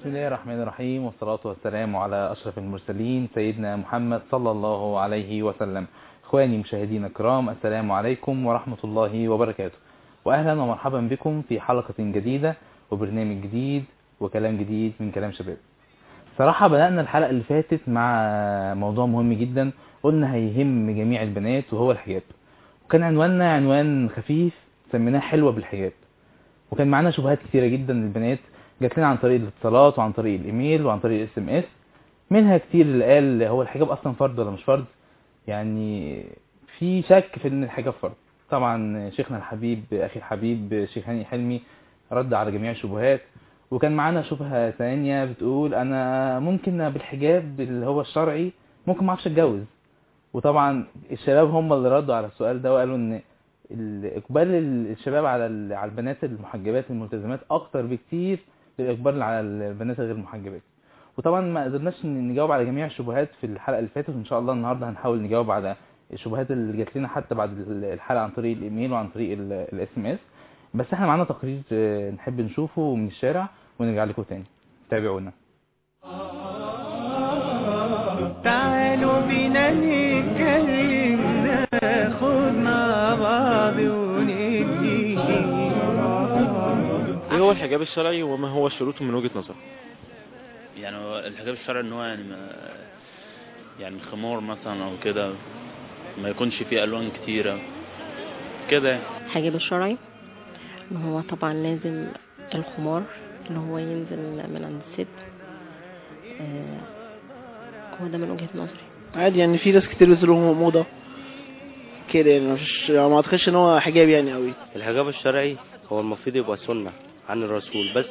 بسم الله الرحمن الرحيم، والصلاة والسلام على أشرف المرسلين سيدنا محمد صلى الله عليه وسلم. إخواني مشاهدين الكرام، السلام عليكم ورحمة الله وبركاته، وأهلا ومرحبا بكم في حلقة جديدة وبرنامج جديد وكلام جديد من كلام شباب. صراحة بدأنا الحلقة اللي فاتت مع موضوع مهم جدا قلنا هيهم جميع البنات وهو الحجاب، وكان عنواننا عنوان خفيف سميناه حلوة بالحجاب، وكان معنا شبهات كثيرة جدا للبنات جات لنا عن طريق الاتصالات وعن طريق الايميل وعن طريق الاس ام اس. منها كتير اللي قال هو الحجاب اصلا فرض ولا مش فرض، يعني في شك في ان الحجاب فرض. طبعا شيخنا الحبيب اخي الحبيب شيخ هاني حلمي رد على جميع الشبهات، وكان معنا شبهة ثانية بتقول انا ممكن بالحجاب اللي هو الشرعي ممكن ما اعرفش اتجوز. وطبعا الشباب هم اللي ردوا على السؤال ده وقالوا ان اقبال الشباب على البنات المحجبات الملتزمات اكتر بكتير للاقبال على البنات غير المحجبات. وطبعا ما قدرناش نجاوب على جميع الشبهات في الحلقه اللي فاتت، وان شاء الله النهارده هنحاول نجاوب على الشبهات اللي جات لنا حتى بعد الحلقه عن طريق الايميل وعن طريق الاس ام اس. بس احنا معانا تقرير نحب نشوفه من الشارع ونرجع لكم تاني، تابعونا. تعالوا بينا نتكلم ناخد مع بعض وندي. ايه هو الحجاب الشرعي وما هو شروطه من وجهة نظرك؟ يعني الحجاب الشرعي ان هو يعني خمار مثلا او كده، ما يكونش فيه الوان كتيره كده. الحجاب الشرعي ان هو طبعا لازم الخمار اللي هو ينزل من عند الست، هو ده من وجهة نظري. عادي يعني في ناس كتير بينزلوا موضة كده، يعني ما اعتقدش ان هو حجاب يعني قوي. الحجاب الشرعي هو المفروض يبقى سنة عن الرسول، بس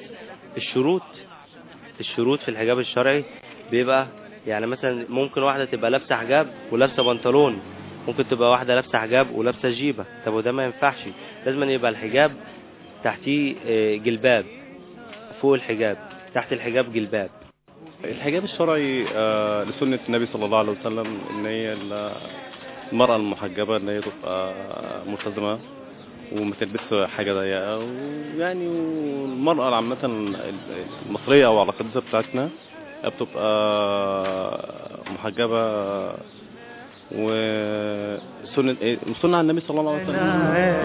الشروط في الحجاب الشرعي بيبقى يعني مثلا ممكن واحدة تبقى لابسة حجاب ولابسة بنطلون، ممكن تبقى واحدة لابسة حجاب ولابسة جيبة. طب وده ما ينفعش، لازم يبقى الحجاب تحتيه جلباب، فوق الحجاب تحت الحجاب جلباب. الحجاب الشرعي لسنة النبي صلى الله عليه وسلم ان هي المرأة المحجبة ان هي تبقى ملتزمة وما تلبس حاجة ضيقة، ويعني المرأة عامة المصرية او على القدسة بتاعتنا بتبقى محجبة وسنة عن النبي صلى الله عليه وسلم.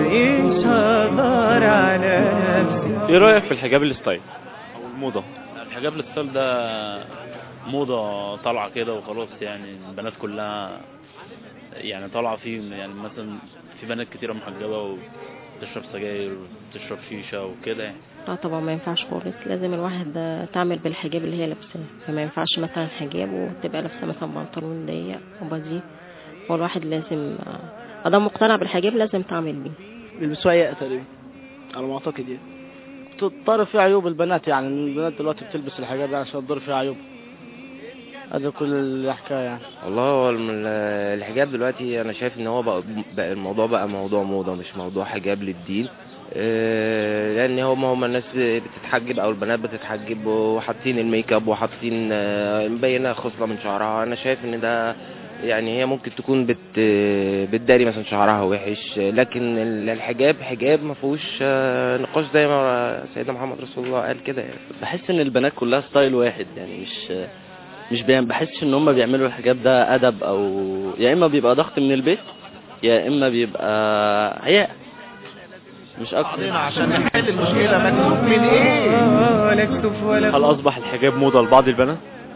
ايه رأيك في الحجاب الستايل او الموضة؟ الحجاب الستايل ده موضه طالعه كده وخلاص، يعني البنات كلها يعني طالعه فيه، يعني مثلا في بنات كتيره محجبه وتشرب سجاير وتشرب شيشه وكده يعني. لا طبعا ما ينفعش خالص، لازم الواحد تعمل بالحجاب اللي هي لابساه، فما ينفعش مثلا حجاب وتبقى لابسه مثلا بنطلون ضيق وبدي، والواحد لازم ادام مقتنع بالحجاب لازم تعمل بيه. بيلبسوها ايه تقريبا على ما اعتقد يعني. تضطر فيها عيوب البنات، يعني البنات دلوقتي بتلبس الحجاب يعني عشان تضر فيها عيوب، هذا كل الحكايه يعني. والله هو الحجاب دلوقتي انا شايف ان هو بقى الموضوع بقى موضوع موضة، مش موضوع حجاب للدين. لان هم الناس بتتحجب او البنات بتتحجب وحاطين الميك اب وحاطين مبينه خصله من شعرها. انا شايف ان ده يعني هي ممكن تكون بتداري مثلا شعرها وحش، لكن الحجاب حجاب ما فيهوش نقاش زي ما سيدنا محمد رسول الله قال كده يعني. بحس ان البنات كلها ستايل واحد، يعني مش بحسش ان هم بيعملوا الحجاب ده ادب، او يا اما بيبقى ضغط من البيت يا اما بيبقى عياء مش اكتر. عشان نحل المشكله مكتوب من ايه؟ هل اصبح الحجاب موضة لبعض البنات؟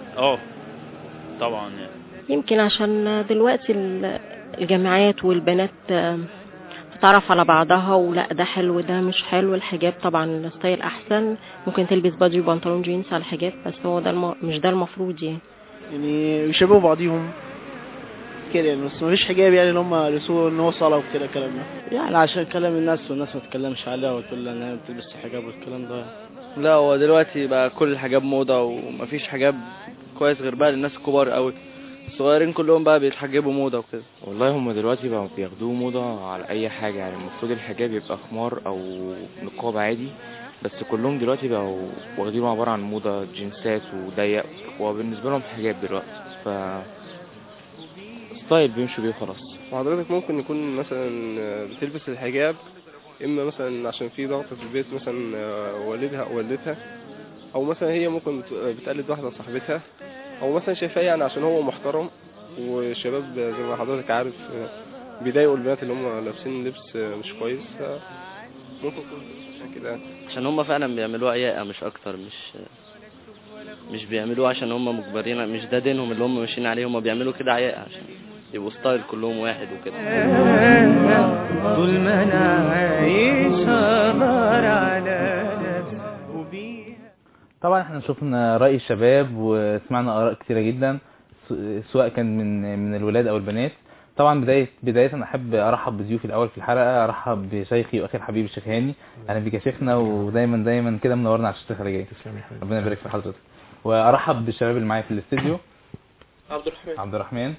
طبعا يعني يمكن عشان دلوقتي الجامعات والبنات تتعرف على بعضها، ولا ده حلو ده مش حلو. الحجاب طبعا الستايل احسن، ممكن تلبس بادي وبنطلون جينز على الحجاب، بس هو ده مش ده المفروض يعني يشبهوا بعضيهم كده يعني، بس مفيش حجاب يعني ان هم يلبسوه ان هو صلاه وكده كلام ده، يعني عشان كلام الناس والناس ما تتكلمش عليها وتقول ان هي بتلبس حجاب والكلام ده. لا هو دلوقتي بقى كل الحجاب موضة، ومفيش حجاب كويس غير بقى للناس الكبار قوي، الصغيرين كلهم بقى بيتحجبوا موضة وكده. والله هم دلوقتي بقى بياخدوه موضة على اي حاجة، يعني المفروض الحجاب يبقى خمار او نقاب عادي، بس كلهم دلوقتي بقوا واخدينه عبارة عن موضة جنسات وضيق، وبالنسبة لهم حجاب دلوقتي ف ستايل بيمشوا بيه خلاص. وحضرتك ممكن يكون مثلا بتلبس الحجاب اما مثلا عشان في ضغط في البيت، مثلا والدها او والدتها، او مثلا هي ممكن بتقلد واحده صاحبتها، او مثلا شايفاه يعني عشان هو محترم، والشباب زي ما حضرتك عارف بيضايقوا البنات اللي هم لابسين لبس مش كويس، ممكن يكون عشان كده عشان هم فعلا بيعملوها عياقة مش اكتر، مش بيعملوها عشان هم مجبرين، مش ده دينهم اللي هم ماشيين عليه، هم بيعملوا كده عياقة عشان يبقوا ستايل كلهم واحد وكده. طول ما انا عايش هقدر على نفسي وبيها. طبعا احنا شفنا رأي الشباب وسمعنا آراء كتيرة جدا، سواء كان من الولاد او البنات. طبعا بداية انا احب ارحب بضيوفي الاول في الحلقة، ارحب بشيخي واخي الحبيب الشيخ هاني. اهلا بك يا شيخنا، ودايما كده منورنا على الشاشة الخارجية. ربنا يبارك في حضرتك. وارحب بالشباب اللي معايا في الاستديو. عبد الرحمن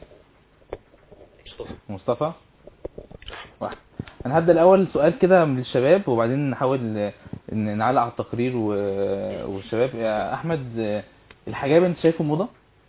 مصطفى واحد. انا هبدا الاول سؤال كده من الشباب، وبعدين نحاول نعلق على التقرير والشباب. يا احمد، الحجاب انت شايفه موضه؟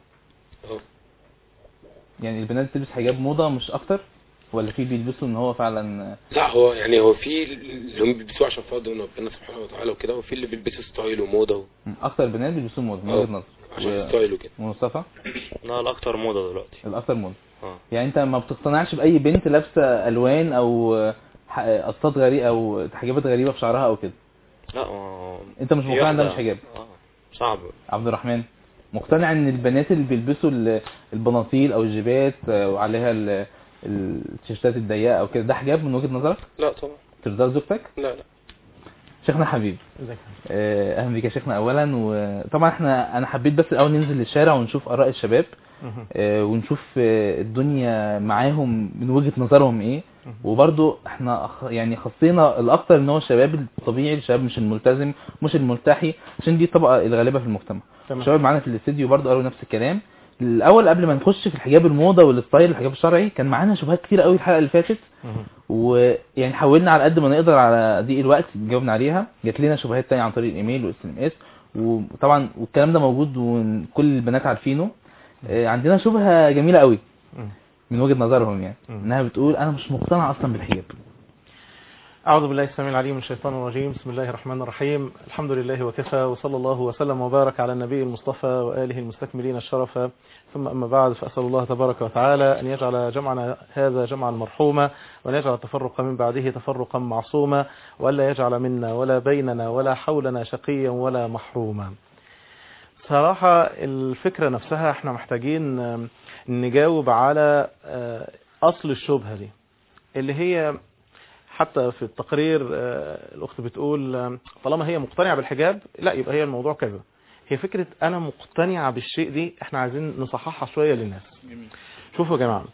يعني البنات تلبس حجاب موضه مش اكتر، ولا في بيلبسوا ان هو فعلا؟ لا، هو يعني هو في اللي هم بيلبسوه عشان فاضل ربنا سبحانه وتعالى وكده، وفي اللي بيلبسوا ستايل وموضه اكتر البنات بيلبسوا موضه من وجهه نظر عشان ستايل وكده. مصطفى؟ لا، الاكتر موضه دلوقتي. الاكتر موضه. يعني انت ما بتقتنعش باي بنت لابسه الوان او قصات غريبه او حجابات غريبه في شعرها او كده؟ لا، انت مش مقتنع ده مش حجاب؟ صعب. عبد الرحمن، مقتنع ان البنات اللي بيلبسوا البناطيل او الجيبات وعليها التيشيرتات الضيقه او كده ده حجاب من وجهه نظرك؟ لا طبعا. ترضى زوجتك؟ لا. شيخنا حبيب، اهلا بك يا شيخنا اولا. وطبعا انا حبيت بس الاول ننزل للشارع ونشوف اراء الشباب، ونشوف الدنيا معاهم من وجهة نظرهم ايه. وبرضو احنا يعني خصينا الاكتر ان هو الشباب الطبيعي، الشباب مش الملتزم مش الملتحي، عشان دي الطبقة الغالبة في المجتمع. الشباب معانا في الاستديو برضو قالوا نفس الكلام. الاول قبل ما نخش في الحجاب الموضة والستايل الحجاب الشرعي، كان معانا شبهات كتير قوي الحلقة اللي فاتت، ويعني حاولنا على قد ما نقدر على ضيق الوقت نجاوبنا عليها. جات لنا شبهات تانية عن طريق الايميل والSMS، وطبعا والكلام ده موجود وكل البنات عارفينه. عندنا شبهة جميلة قوي من وجهة نظرهم، يعني انها بتقول انا مش مقتنع اصلا بالحجاب. أعوذ بالله السميع العليم من الشيطان الرجيم. بسم الله الرحمن الرحيم. الحمد لله وكفى، وصلى الله وسلم وبارك على النبي المصطفى وآله المستكملين الشرف، ثم أما بعد، فأسأل الله تبارك وتعالى أن يجعل جمعنا هذا جمعا مرحوما، وأن يجعل التفرق من بعده تفرقا معصوما، وألا يجعل منا ولا بيننا ولا حولنا شقيا ولا محروما. صراحة الفكرة نفسها احنا محتاجين نجاوب على أصل الشبهة دي، اللي هي حتى في التقرير الأخت بتقول طالما هي مقتنعة بالحجاب لا يبقى هي الموضوع كذا. هي فكرة أنا مقتنعة بالشيء دي احنا عايزين نصححها شوية للناس. شوفوا يا جماعة،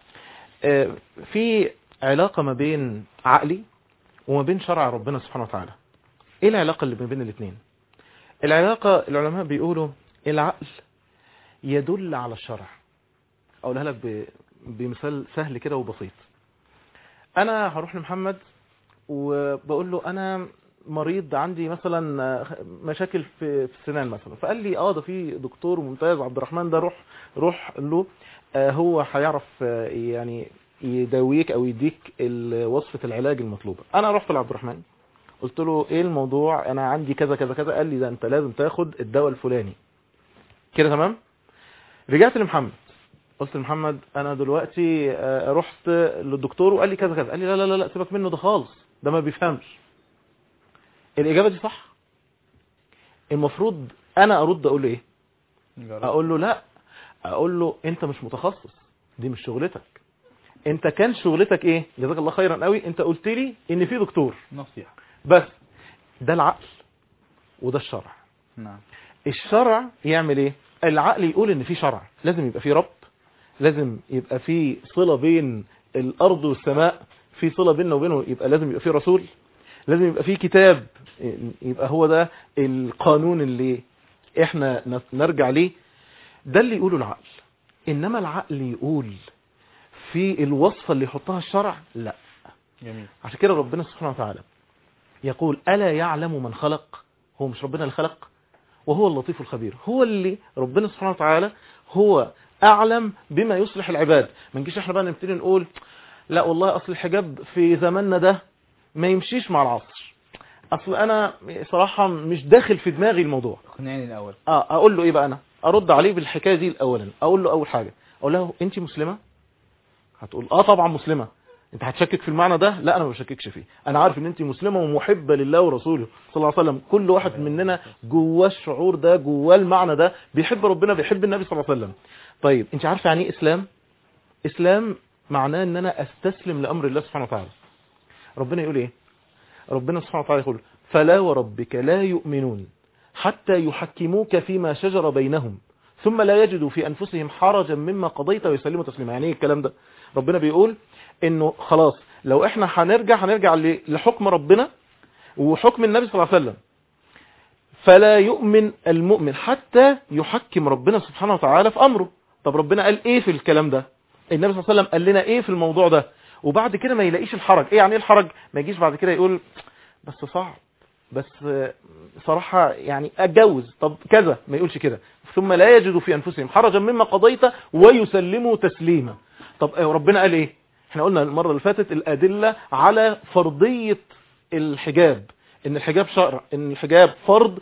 في علاقة ما بين عقلي وما بين شرع ربنا سبحانه وتعالى. ايه العلاقة اللي ما بين الاثنين؟ العلاقة العلماء بيقولوا العقل يدل على الشرع. أقولها لك بمثال سهل كده وبسيط. أنا هروح لمحمد وبقول له أنا مريض، عندي مثلا مشاكل في السنان مثلا، فقال لي ده في دكتور ممتاز عبد الرحمن ده، روح له، هو هيعرف يعني يداويك أو يديك وصفة العلاج المطلوبة. أنا رحت لعبد الرحمن قلت له ايه الموضوع، انا عندي كذا كذا كذا، قال لي ده انت لازم تاخد الدواء الفلاني كده، تمام. رجعت لمحمد قلت لمحمد انا دلوقتي رحت للدكتور وقال لي كذا كذا، قال لي لا لا لا سيبك منه ده خالص، ده ما بيفهمش. الاجابه دي صح؟ المفروض انا ارد اقول له ايه؟ اقول له لا، اقول له انت مش متخصص، دي مش شغلتك. انت كان شغلتك ايه؟ جزاك الله خيرا قوي، انت قلت لي ان في دكتور نصيحه بس. ده العقل وده الشرع. نعم. الشرع يعمل ايه؟ العقل يقول ان في شرع، لازم يبقى في رب، لازم يبقى في صلة بين الارض والسماء، في صلة بيننا وبينه، يبقى لازم يبقى في رسول، لازم يبقى في كتاب، يبقى هو ده القانون اللي احنا نرجع ليه. ده اللي يقوله العقل. انما العقل يقول في الوصفة اللي يحطها الشرع لا. جميل. عشان كده ربنا سبحانه وتعالى يقول ألا يعلم من خلق؟ هو مش ربنا اللي خلق؟ وهو اللطيف الخبير. هو اللي ربنا سبحانه وتعالى هو أعلم بما يصلح العباد. ما نجيش احنا بقى نبتدي نقول لا والله أصل الحجاب في زماننا ده ما يمشيش مع العصر، اصل انا صراحة مش داخل في دماغي الموضوع. اقنعني الاول. اقول له ايه بقى؟ انا ارد عليه بالحكاية دي الاولا. اقول له اول حاجة، اقول له انت مسلمة؟ هتقول طبعا مسلمة. انت هتشكك في المعنى ده؟ لا انا ما بشككش فيه، انا عارف ان انت مسلمة ومحبة لله ورسوله صلى الله عليه وسلم. كل واحد مننا جواه الشعور ده، جواه المعنى ده، بيحب ربنا بيحب النبي صلى الله عليه وسلم. طيب انت عارفه يعني ايه اسلام؟ اسلام معناه ان انا استسلم لامر الله سبحانه وتعالى. ربنا يقول ايه؟ ربنا سبحانه وتعالى يقول فلا وربك لا يؤمنون حتى يحكموك فيما شجر بينهم ثم لا يجدوا في انفسهم حرجا مما قضيت ويسلموا تسليما. يعني ايه الكلام ده؟ ربنا بيقول انه خلاص لو احنا هنرجع لحكم ربنا وحكم النبي صلى الله عليه وسلم، فلا يؤمن المؤمن حتى يحكم ربنا سبحانه وتعالى في امره. طب ربنا قال ايه في الكلام ده؟ النبي صلى الله عليه وسلم قال لنا ايه في الموضوع ده؟ وبعد كده ما يلاقيش الحرج. ايه يعني ايه الحرج؟ ما يجيش بعد كده يقول بس صعب، بس صراحة يعني اتجوز، طب كذا، ما يقولش كده. ثم لا يجدوا في انفسهم حرجا مما قضيت ويسلموا تسليما. طب ربنا قال ايه؟ احنا قلنا المرة اللي فاتت الادلة على فرضية الحجاب، ان الحجاب شرع، ان الحجاب فرض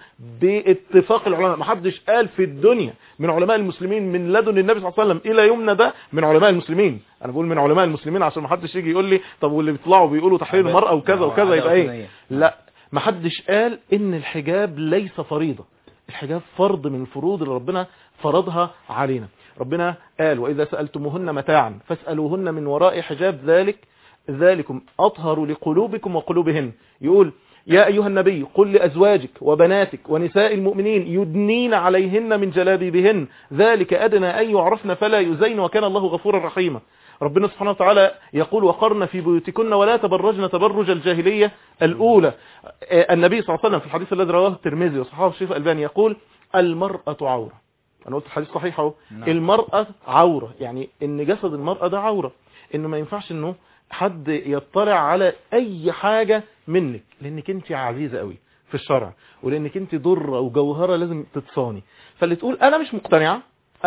باتفاق العلماء. ما حدش قال في الدنيا من علماء المسلمين من لدن النبي صلى الله عليه وسلم الى يومنا ده من علماء المسلمين. انا بقول من علماء المسلمين عشان ما حدش يجي يقول لي طب واللي بيطلعوا بيقولوا تحرير المرأة وكذا وكذا يبقى ايه؟ لا، ما حدش قال ان الحجاب ليس فريضة. الحجاب فرض من الفروض اللي ربنا فرضها علينا. ربنا قال واذا سألتموهن متاعا فاسألوهن من وراء حجاب ذلكم أطهر لقلوبكم وقلوبهن. يقول يا أيها النبي قل لأزواجك وبناتك ونساء المؤمنين يدنين عليهن من جلابيبهن ذلك أدنى أن يعرفن فلا يزين وكان الله غفورا رحيما. ربنا سبحانه وتعالى يقول وقرن في بيوتكن ولا تبرجن تبرج الجاهلية الأولى. النبي صلى الله عليه وسلم في الحديث الذي رواه الترمذي وصححه الشيخ الألباني يقول المرأة عورة. أنا قلت الحديث صحيح اهو. المرأة عورة، يعني إن جسد المرأة ده عورة، إنه ما ينفعش إنه حد يطلع على اي حاجة منك، لانك انت عزيزة قوي في الشرع، ولانك انت ضرة وجوهرة لازم تتصاني. فاللي تقول انا مش مقتنعة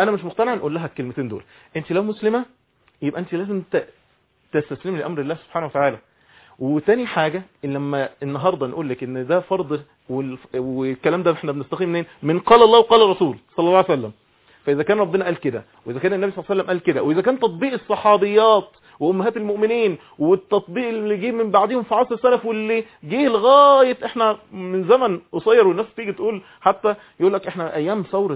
نقول لها الكلمتين دول. انت لو مسلمة يبقى انت لازم تستسلمي لامر الله سبحانه وتعالى. وتاني حاجة إن لما النهاردة نقول لك ان ده فرض والكلام ده احنا بنستقيم منين؟ من قال الله وقال الرسول صلى الله عليه وسلم. فاذا كان ربنا قال كده، واذا كان النبي صلى الله عليه وسلم قال كده، واذا كان تطبيق الصحابيات وامهات المؤمنين والتطبيق اللي جه من بعدهم في عصر السلف واللي جه لغايه احنا من زمن قصير، والناس تيجي تقول حتى يقول لك احنا ايام ثوره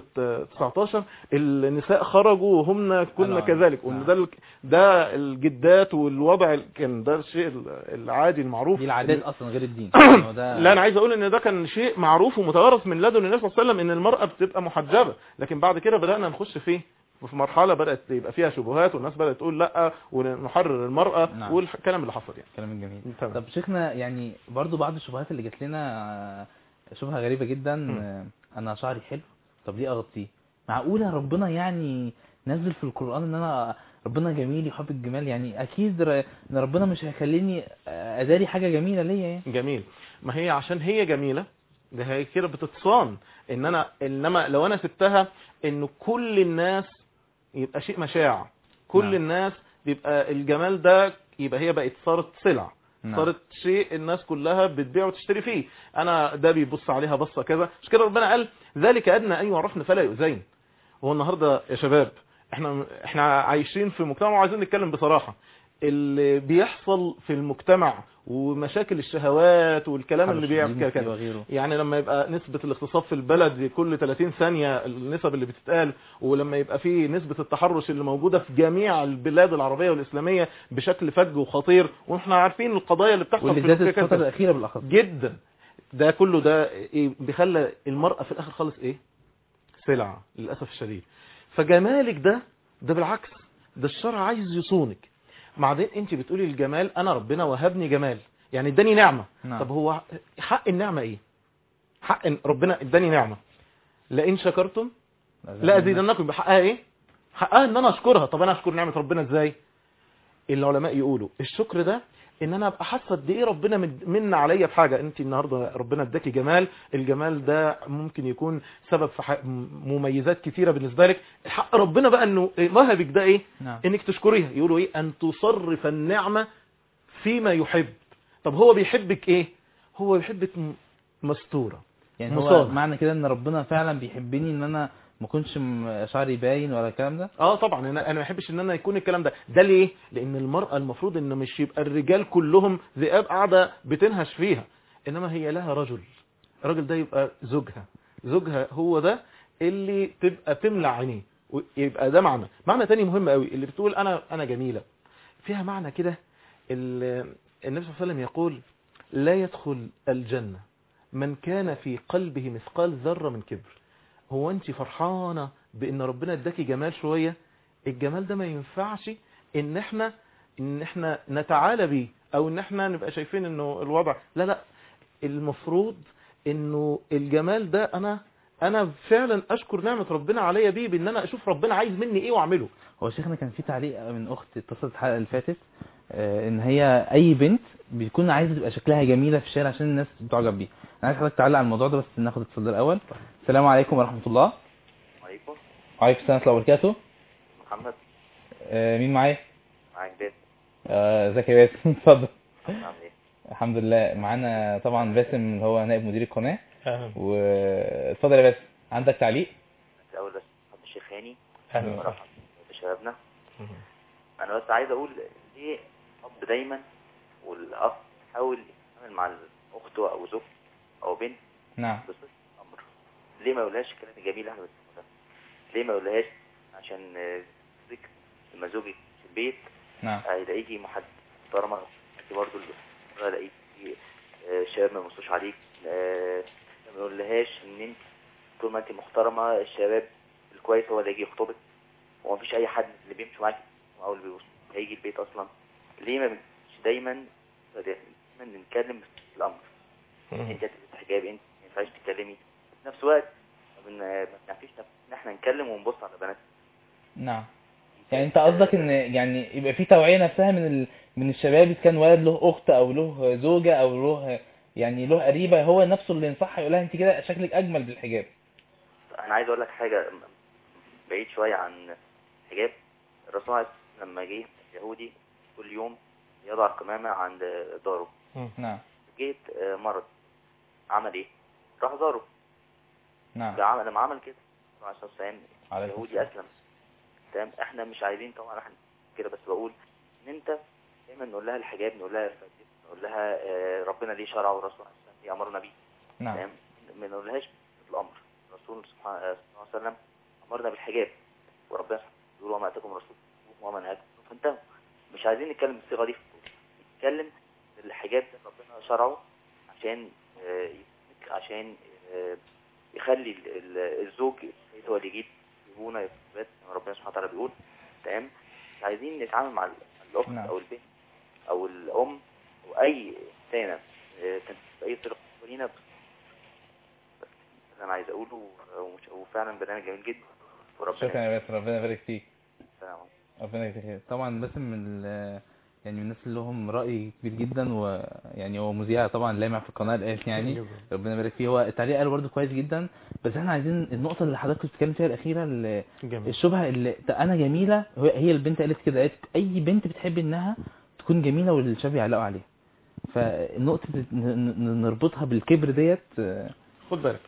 19 النساء خرجوا وهمنا كنا كذلك، وان ده الجدات والوضع كان ده الشيء العادي المعروف. دي العادات اصلا غير الدين. لا انا عايز اقول ان ده كان شيء معروف ومتوارث من لدن النبي صلى الله عليه وسلم ان المراه بتبقى محجبه، لكن بعد كده بدانا نخش فيه وفي مرحلة بدأت يبقى فيها شبهات والناس بدأت تقول لا ونحرر المرأة. نعم. والكلام اللي حصل يعني كلام جميل. طب شيخنا يعني برضو بعض الشبهات اللي جات لنا شبهة غريبة جدا. انا شعري حلو، طب ليه اغطيه؟ معقولة ربنا يعني نزل في القرآن ان انا ربنا جميل يحب الجمال؟ يعني اكيد ان ربنا مش هيخليني اداري حاجة جميلة ليا يعني. جميل، ما هي عشان هي جميلة ده هي كده بتتصان. انما لو انا سبتها انه كل الناس يبقى شيء مشاع، كل الناس بيبقى الجمال ده يبقى هي بقت صارت سلع، صارت شيء الناس كلها بتبيع وتشتري فيه. انا ده بيبص عليها بصة كذا، مش كده ربنا قال ذلك ادنى ان يعرفن فلا يؤذين. هو النهاردة يا شباب احنا عايشين في مجتمع وعايزين نتكلم بصراحة. اللي بيحصل في المجتمع ومشاكل الشهوات والكلام اللي بيعمل كده، يعني لما يبقى نسبة الاغتصاب في البلد كل 30 ثانية النسب اللي بتتقال، ولما يبقى في نسبة التحرش اللي موجودة في جميع البلاد العربية والإسلامية بشكل فج وخطير، واحنا عارفين القضايا اللي بتحصل في الفترة الأخيرة بالأخص جدا. ده كله ده بيخلى المرأة في الآخر خالص ايه؟ سلعة للأسف الشديد. فجمالك ده بالعكس، ده الشرع عايز يصونك. بعدين انت بتقولي الجمال انا ربنا وهبني جمال، يعني اداني نعمة. نعم. طب هو حق النعمة ايه؟ حق ربنا اداني نعمة لئن شكرتم لا ازيدنكم. بحقها ايه؟ حقها ان انا اشكرها. طب انا اشكر نعمة ربنا ازاي؟ العلماء يقولوا الشكر ده ان انا ابقى حاسه قد ايه ربنا من عليا بحاجه. انت النهارده ربنا اداكي جمال، الجمال ده ممكن يكون سبب في مميزات كتيره بالنسبه لك. حق ربنا بقى انه وهبك ده ايه؟ نعم. انك تشكريها. يقولوا ايه؟ ان تصرف النعمه فيما يحب. طب هو بيحبك ايه؟ هو يحبك مستورة يعني هو مصالح. معنى كده ان ربنا فعلا بيحبني ان انا ما كنتش شعري باين ولا الكلام ده؟ طبعا انا ما بحبش ان انا يكون الكلام ده ليه؟ لان المرأة المفروض ان مش يبقى الرجال كلهم ذئاب قاعدة بتنهش فيها، انما هي لها رجل، الراجل ده يبقى زوجها هو ده اللي تبقى تملع عينيه، ويبقى ده معنى تاني مهم قوي اللي بتقول انا جميلة، فيها معنى كده. النبي صلى الله عليه وسلم يقول لا يدخل الجنة من كان في قلبه مثقال ذرة من كبر. هو انت فرحانة بان ربنا اداكي جمال شوية؟ الجمال ده ما ينفعش ان احنا نتعالى بيه او ان احنا نبقى شايفين انه الوضع لا، المفروض انه الجمال ده انا فعلا اشكر نعمة ربنا عليا بيه، بان انا اشوف ربنا عايز مني ايه واعمله. هو شيخنا كان في تعليق من اخت اتصلت الحلقة اللي فاتت ان هي اي بنت بيكون عايزه تبقى شكلها جميله في الشارع عشان الناس بتعجب بيها. انا عايز حضرتك تعلق على الموضوع ده، بس ناخد اتصال الاول. السلام عليكم ورحمه الله. وعليكم. وعليكم السلام ورحمه الله وبركاته. محمد. مين معايا؟ معاك باسم. ازيك يا باسم؟ اتفضل. عامل ايه؟ الحمد لله. معانا طبعا باسم اللي هو نائب مدير القناه. واتفضل يا باسم، عندك تعليق؟ الاول بس حد الشيخ هاني. اهلا بشبابنا. انا بس عايز اقول ليه الاب دايما والاب يحاول يتعامل مع اخته او زوجته او بنت نعم بصفة امر. ليه ما يقولهاش الكلام الجميل احنا بنسمعه ده؟ ليه ما يقولهاش عشان ذكر لما زوجك في البيت نعم هيلاقيكي محترمه، انت برضه اللي هلاقيكي الشباب ما يبصوش عليك. ما يقولهاش ان انت طول ما انت محترمه الشباب الكويس هو اللي يجي يخطبك، ومفيش اي حد اللي بيمشي معاك او اللي هيجي البيت اصلا. ليه ما مش دايما نتكلم في الامر؟ انت هتلبس حجاب، انت ما ينفعش تتكلمي في نفس الوقت ما بنعرفش ان احنا نتكلم ونبص على بنات. نعم. يعني انت قصدك ان يعني يبقى في توعية نفسها من الشباب، اذا كان ولد له اخت او له زوجة او له يعني له قريبة، هو نفسه اللي ينصحها يقول لها انت كده شكلك اجمل بالحجاب. انا عايز اقول لك حاجة بعيد شوية عن الحجاب. الرسول لما جه يهودي كل يوم يضع القمامة عند داره. نعم. جيت مرض عمل ايه؟ راح زاره. نعم. لما عمل كده عليه الصلاة والسلام يهودي اسلم. تمام. احنا مش عايزين طبعا احنا كده، بس بقول ان انت دايما نقول لها الحجاب، نقول لها نقول لها ربنا ليه شرع والرسول عليه الصلاة والسلام امرنا بيه. نعم. تمام. ما نقولهاش الامر. الرسول صلى الله عليه وسلم امرنا بالحجاب، وربنا يقول وما اتاكم الرسول وما نهاكم فانتهوا. مش عايزين نتكلم بالصيغه دي، نتكلم الحجاب ده ربنا شرعه عشان يخلي الزوج هو اللي يجيب زبونه يثبت ربنا سبحانه وتعالى بيقول. تمام. مش عايزين نتعامل مع الاخت نعم. او البنت او الام او اي انسانه كانت باي طريقه لينا. بس انا عايز اقوله وفعلا برنامج جميل جدا. شكرا يا باسم، ربنا يبارك فيك. السلام عليكم. ربنا يبارك فيك. طبعا باسم من يعني من الناس اللي لهم رأي كبير جدا، ويعني هو مذيع طبعا لامع في القناة الآن يعني ربنا يبارك فيه. هو التعليق قاله برضه كويس جدا، بس احنا عايزين النقطة اللي حضرتك بتتكلم فيها الأخيرة الشبهة اللي أنا جميلة، هي البنت قالت كده، قالت أي بنت بتحب إنها تكون جميلة والشباب يعلقوا عليها. فالنقطة نربطها بالكبر ديت. خد بالك،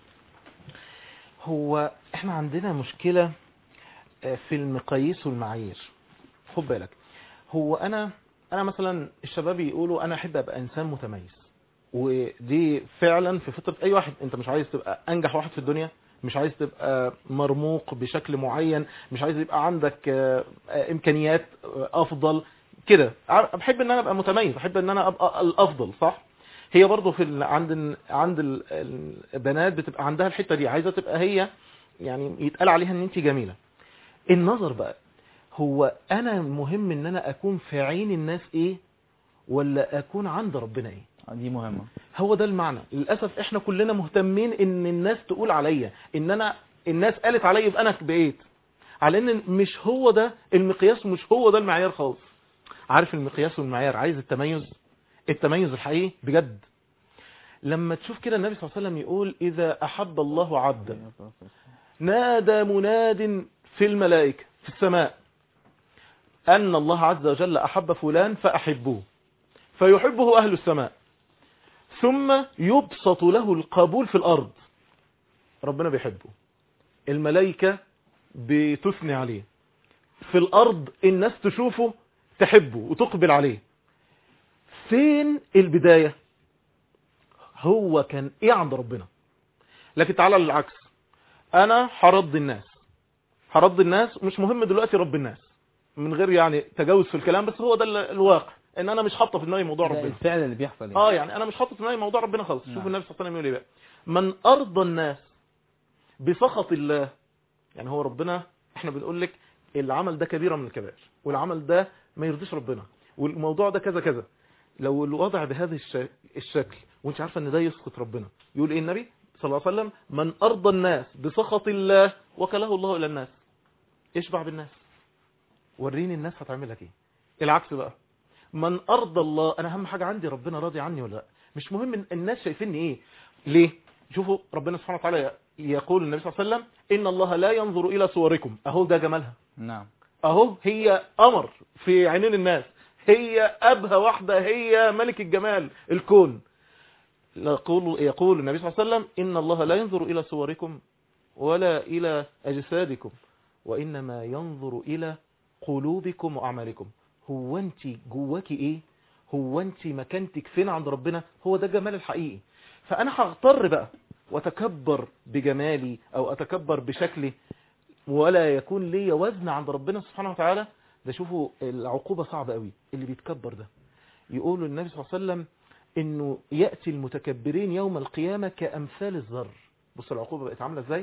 هو احنا عندنا مشكلة في المقاييس والمعايير. خد بالك، هو انا مثلا الشباب يقولوا انا احب ابقى انسان متميز، ودي فعلا في فطرة اي واحد. انت مش عايز تبقى انجح واحد في الدنيا، مش عايز تبقى مرموق بشكل معين، مش عايز يبقى عندك امكانيات افضل كده. بحب ان انا ابقى متميز، بحب ان انا ابقى الافضل، صح؟ هي برضو في عند البنات بتبقى عندها الحتة دي، عايزة تبقى هي يعني يتقال عليها ان انت جميلة. النظر بقى، هو انا مهم ان انا اكون في عين الناس ايه ولا اكون عند ربنا ايه؟ دي مهمة. هو ده المعنى. للأسف احنا كلنا مهتمين ان الناس تقول عليا، ان الناس قالت عليا يبقى انا بقيت، على ان مش هو ده المقياس ومش هو ده المعيار خالص. عارف المقياس والمعيار عايز التميز الحقيقي بجد. لما تشوف كده النبي صلى الله عليه وسلم يقول إذا أحب الله عبدا نادى مناد في الملائكة في السماء أن الله عز وجل أحب فلان فأحبوه، فيحبه أهل السماء. ثم يبسط له القبول في الأرض. ربنا بيحبه، الملائكة بتثني عليه، في الأرض الناس تشوفه تحبه وتقبل عليه. فين البداية؟ هو كان ايه عند ربنا. لكن تعالى للعكس، انا هرضي الناس مش مهم دلوقتي رب الناس، من غير يعني تجاوز في الكلام، بس هو ده الواقع، ان انا مش حاطه في دماغي موضوع ربنا. الفعل اللي بيحصل يعني. يعني انا مش حاطه في دماغي موضوع ربنا خالص. شوف النبي صلى الله عليه وسلم يقول ايه بقى: من ارضى الناس بسخط الله. يعني هو ربنا، احنا بنقول لك العمل ده كبيرة من الكبائر، والعمل ده ما يرضيش ربنا، والموضوع ده كذا كذا. لو الوضع بهذا الشكل وانت عارفه ان ده يسخط ربنا، يقول ايه النبي صلى الله عليه وسلم: من ارضى الناس بسخط الله وكله الله الى الناس. اشبع بالناس، وريني الناس هتعمل لك ايه. العكس بقى، من ارضى الله، انا اهم حاجه عندي ربنا راضي عني ولا لا، مش مهم الناس شايفيني ايه. ليه؟ شوفوا ربنا سبحانه وتعالى يقول النبي صلى الله عليه وسلم: ان الله لا ينظر الى صوركم. اهو ده جمالها. نعم. اهو هي قمر في عينين الناس، هي ابهى واحده، هي ملك الجمال الكون. يقول النبي صلى الله عليه وسلم: ان الله لا ينظر الى صوركم ولا الى اجسادكم وانما ينظر الى قلوبكم واعمالكم. هو انت جواكي ايه؟ هو انت مكانتك فين عند ربنا؟ هو ده الجمال الحقيقي. فانا هغتر بقى واتكبر بجمالي او اتكبر بشكلي ولا يكون لي وزن عند ربنا سبحانه وتعالى. ده شوفوا العقوبة صعبة قوي اللي بيتكبر ده. يقول النبي صلى الله عليه وسلم انه يأتي المتكبرين يوم القيامة كأمثال الذر. بص العقوبة بقت عاملة ازاي.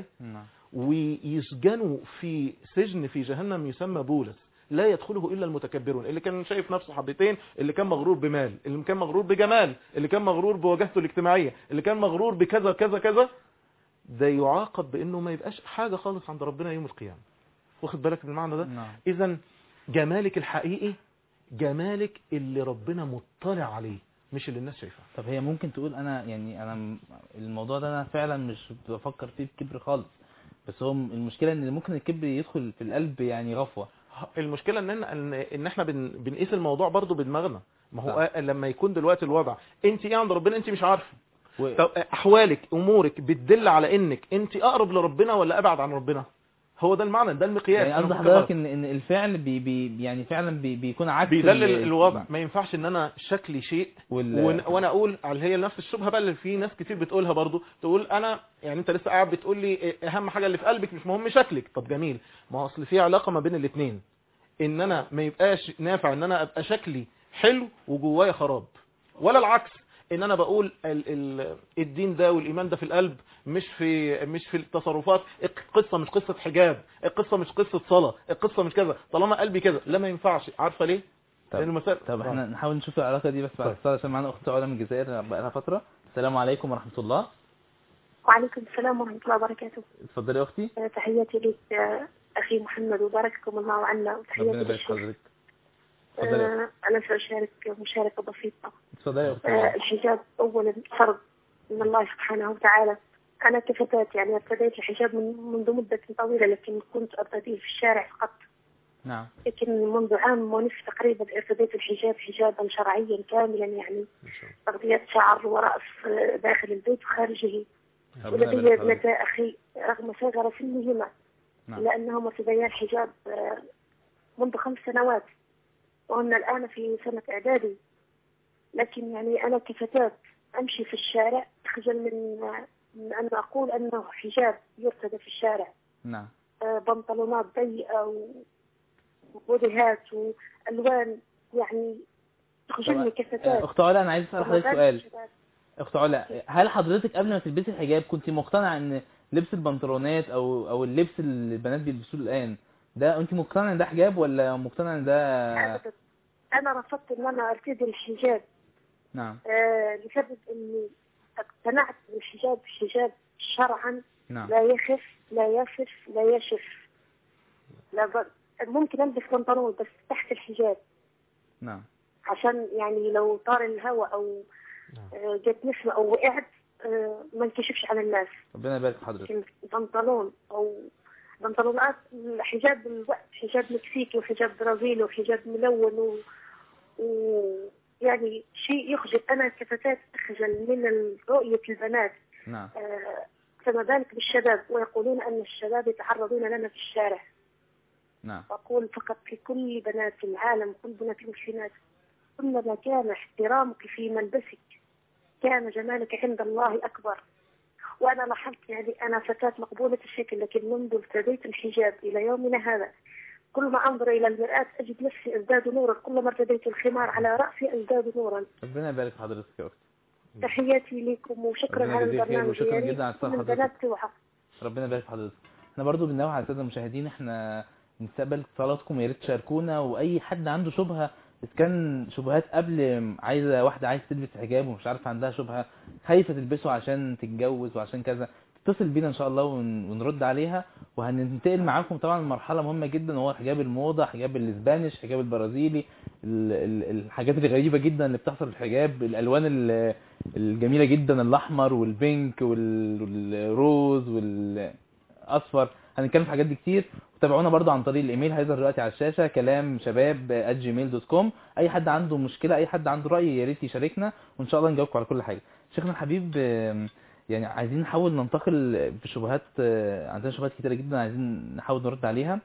ويسجنوا في سجن في جهنم يسمى بولس، لا يدخله إلا المتكبرون، اللي كان شايف نفسه حبتين، اللي كان مغرور بمال، اللي كان مغرور بجمال، اللي كان مغرور بوجهته الاجتماعية، اللي كان مغرور بكذا كذا كذا. ده يعاقب بأنه ما يبقاش حاجة خالص عند ربنا يوم القيامة. واخد بالك من المعنى ده؟ إذن جمالك الحقيقي جمالك اللي ربنا مطلع عليه، مش اللي الناس شايفاه. طب هي ممكن تقول انا الموضوع ده انا فعلا مش بفكر فيه بكبر خالص، بس هو المشكلة ان ممكن الكبر يدخل في القلب يعني غفوة. المشكلة ان احنا بنقيس الموضوع برضو بدماغنا. ما هو لما يكون دلوقتي الوضع انت ايه عند ربنا انت مش عارفه، طب احوالك امورك بتدل على انك انت اقرب لربنا ولا ابعد عن ربنا. هو ده المعنى، ده المقياس. يعني قصد حضرتك ان الفعل يعني فعلا بيكون عكس بيدلل الوضع. ما ينفعش ان انا شكلي شيء وانا اقول على هي نفس الشبهه بقى اللي في ناس كتير بتقولها برضو، تقول انا يعني انت لسه قاعد بتقول لي اهم حاجه اللي في قلبك مش مهم شكلك. طب جميل، ما اصل في علاقه ما بين الاثنين، ان انا ما يبقاش نافع ان انا ابقى شكلي حلو وجوايا خراب، ولا العكس ان انا بقول الدين ده والايمان ده في القلب مش في التصرفات. القصه مش قصه حجاب، القصه مش قصه صلاه، القصه مش كذا، طالما قلبي كذا. لا ما ينفعش. عارفه ليه؟ طب احنا نحاول نشوف العلاقه دي بس بعد الصلاه، عشان معانا اخت علا من الجزائر بقى لها فتره. السلام عليكم ورحمه الله. وعليكم السلام ورحمه الله وبركاته. اتفضلي يا اختي. تحياتي لك اخي محمد وبارككم الله عنا، وتحياتي ربنا يبارك حضرتك. انا سأشارك مشاركه بسيطه. اتفضلي يا اختي. الحجاب اولا فرض من الله سبحانه وتعالى. انا كفتاة يعني ابتديت الحجاب منذ مده طويله، لكن كنت ارتديه في الشارع فقط. نعم. لكن منذ عام ونصف تقريبا ارتديت الحجاب حجابا شرعيا كاملا، يعني تغطية شعر ورأس داخل البيت وخارجه. ولدي ابنتا اخي رغم صغر سنهما الا انهما ارتديا الحجاب منذ 5 سنوات، وهن الآن في سنة إعدادي. لكن يعني أنا كفتاة أمشي في الشارع أخجل من أن أقول أنه حجاب يرتدى في الشارع. نعم. بنطلونات ضيقة وبوديهات وألوان يعني تخجلني كفتاة. أخت علا أنا عايز أسأل حضرتك سؤال. أخت علا، هل حضرتك قبل ما تلبسي الحجاب كنت مقتنعة أن لبس البنطلونات أو اللبس اللي البنات بيلبسوه الآن ده أنت مقتنعة أن ده حجاب ولا مقتنعة أن ده؟ أنا رفضت أن أنا أرتدي الحجاب. نعم. لسبب أني اقتنعت بالحجاب شرعا. نعم. لا يخف لا يصف لا يشف. ممكن ألبس بنطلون بس تحت الحجاب. نعم. عشان يعني لو طار الهواء أو جت نسمة أو وقعت ما انكشفش على الناس. ربنا يبارك حضرتك. بنطلون أو بنطلونات الحجاب الوقت حجاب مكسيكي وحجاب برازيلي وحجاب ملون يعني شيء يخجل. أنا كفتاة أخجل من رؤية البنات. نعم. فما بالك بالشباب، ويقولون أن الشباب يتعرضون لنا في الشارع. نعم. أقول فقط لكل بنات العالم، كل بنات المسلمات، كلما كان احترامك في ملبسك كان جمالك عند الله أكبر. وأنا لاحظت يعني أنا فتاة مقبولة الشكل، لكن منذ ارتديت الحجاب إلى يومنا هذا كل ما أنظر إلى المرآة أجد نفسي أزداد نورا، كل ما ارتديت الخمار على رأسي أزداد نورا. ربنا يبارك في حضرتك يا أختي. تحياتي لكم وشكرا على البرنامج. وشكرا جدا على اتصال حضرتك. ربنا يبارك في حضرتك. احنا برضو بننوه على الساده المشاهدين، احنا نستقبل اتصالاتكم، يا ريت تشاركونا، واي حد عنده شبهه، اذا كان شبهات قبل واحده عايزه تلبس حجاب ومش عارفه عندها شبهه خايفه تلبسه عشان تتجوز وعشان كذا، تتصل بينا ان شاء الله ونرد عليها، وهننتقل معاكم طبعا مرحله مهمه جدا، وهو حجاب الموضه، حجاب الاسبانيش، حجاب البرازيلي، الحاجات الغريبه جدا اللي بتحصل في الحجاب، الالوان الجميله جدا، الاحمر والبينك والروز والاصفر، هنتكلم في حاجات دي كتير. وتابعونا برضو عن طريق الايميل هيظهر دلوقتي على الشاشه، kalamshabab@gmail.com. اي حد عنده مشكله، اي حد عنده راي، يا ريت يشاركنا وان شاء الله نجاوبكم على كل حاجه. شيخنا الحبيب، يعني عايزين نحاول ننتقل في شبهات، عندنا شبهات كتيره جدا عايزين نحاول نرد عليها.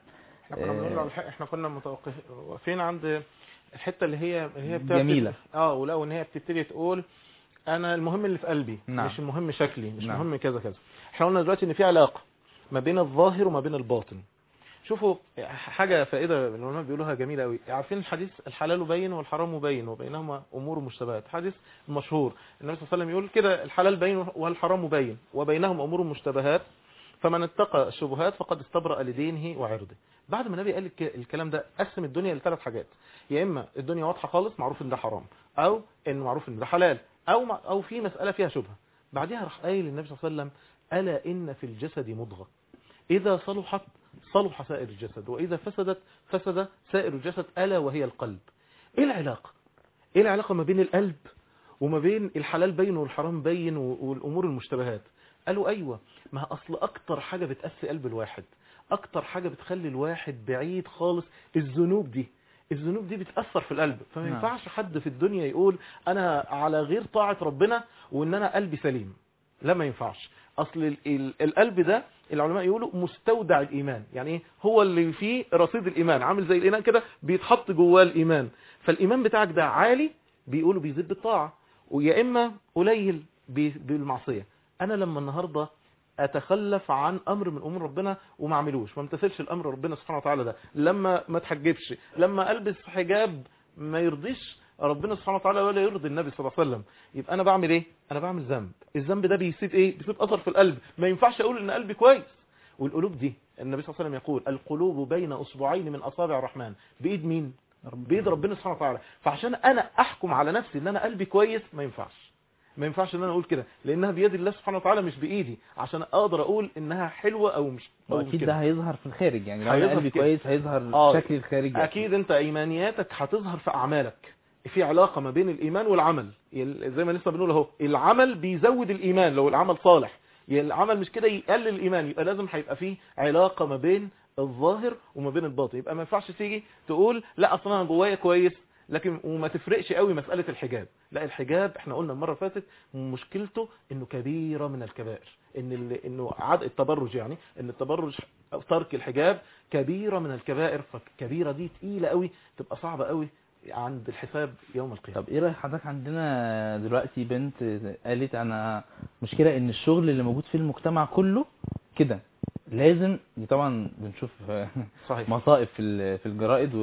احنا كنا واقفين عند الحته اللي هي بتاعت جميله، ولو ان هي بتبتدي تقول انا المهم اللي في قلبي. نعم. مش المهم شكلي، مش نعم. مهم كذا كذا. احنا قلنا دلوقتي ان في علاقه ما بين الظاهر وما بين الباطن. شوفوا حاجه فائده العلماء بيقولوها جميله قوي. عارفين الحديث الحلال بين والحرام بين وبينهما امور مشتبهات، حديث مشهور النبي صلى الله عليه وسلم يقول كده: الحلال بين والحرام بين وبينهما امور مشتبهات، فمن اتقى الشبهات فقد استبرأ لدينه وعرضه. بعد ما النبي قال الكلام ده قسم الدنيا لثلاث حاجات: يا اما الدنيا واضحه خالص معروف ان ده حرام، او انه معروف ان ده حلال، او في مساله فيها شبهه. بعدها راح قايل النبي صلى الله عليه وسلم: الا ان في الجسد مضغه اذا صلحت صلح سائر الجسد، واذا فسدت فسد سائر الجسد، الا وهي القلب. ايه العلاقه؟ ايه العلاقه ما بين القلب وما بين الحلال بين والحرام بين والامور المشتبهات؟ قالوا ايوه، ما اصل اكتر حاجه بتقسي قلب الواحد، اكتر حاجه بتخلي الواحد بعيد خالص الذنوب دي بتأثر في القلب. فما ينفعش حد في الدنيا يقول انا على غير طاعة ربنا وان انا قلبي سليم. لا، ما ينفعش. اصل القلب ده العلماء يقولوا مستودع الايمان. يعني ايه؟ هو اللي فيه رصيد الايمان، عامل زي الاناء كده بيتحط جواه الايمان. فالايمان بتاعك ده عالي بيقولوا بيزيد بالطاعة، ويا اما قليل بالمعصية. انا لما النهاردة اتخلف عن امر من امور ربنا وما اعملوش، ما امتثلش الامر ربنا سبحانه وتعالى ده، لما ما اتحجبش، لما البس حجاب ما يرضيش ربنا سبحانه وتعالى ولا يرضي النبي صلى الله عليه وسلم، يبقى انا بعمل ايه؟ انا بعمل ذنب. الذنب ده بيسيب ايه؟ بيسيب اثر في القلب. ما ينفعش اقول ان قلبي كويس. والقلوب دي النبي صلى الله عليه وسلم يقول: القلوب بين اصبعين من اصابع الرحمن. بايد مين؟ بايد ربنا سبحانه وتعالى. فعشان انا احكم على نفسي ان انا قلبي كويس ما ينفعش ان انا اقول كده، لانها بيد الله سبحانه وتعالى مش بايدي، عشان اقدر اقول انها حلوه او مش. اكيد ده هيظهر في الخارج، يعني لو قلبي كويس هيظهر شكل الخارجي. اكيد انت ايمانياتك هتظهر في اعمالك. في علاقه ما بين الايمان والعمل، زي ما لسه بنقول اهو، العمل بيزود الايمان لو العمل صالح، العمل مش كده يقلل الايمان. يبقى لازم هيبقى فيه علاقه ما بين الظاهر وما بين الباطن. يبقى ما ينفعش تيجي تقول لا اصلا انا جوايا كويس لكن وما تفرقش قوي مسألة الحجاب. لا، الحجاب احنا قلنا المرة اللي فاتت مشكلته انه كبيرة من الكبائر، انه التبرج، يعني ان التبرج او ترك الحجاب كبيرة من الكبائر. فالكبيرة دي تقيلة قوي، تبقى صعبة قوي عند الحساب يوم القيامة. طب ايه رأي حضرتك؟ عندنا دلوقتي بنت قالت انا مشكلة ان الشغل اللي موجود في المجتمع كله كده لازم، طبعا بنشوف صحيح مصائب في الجرائد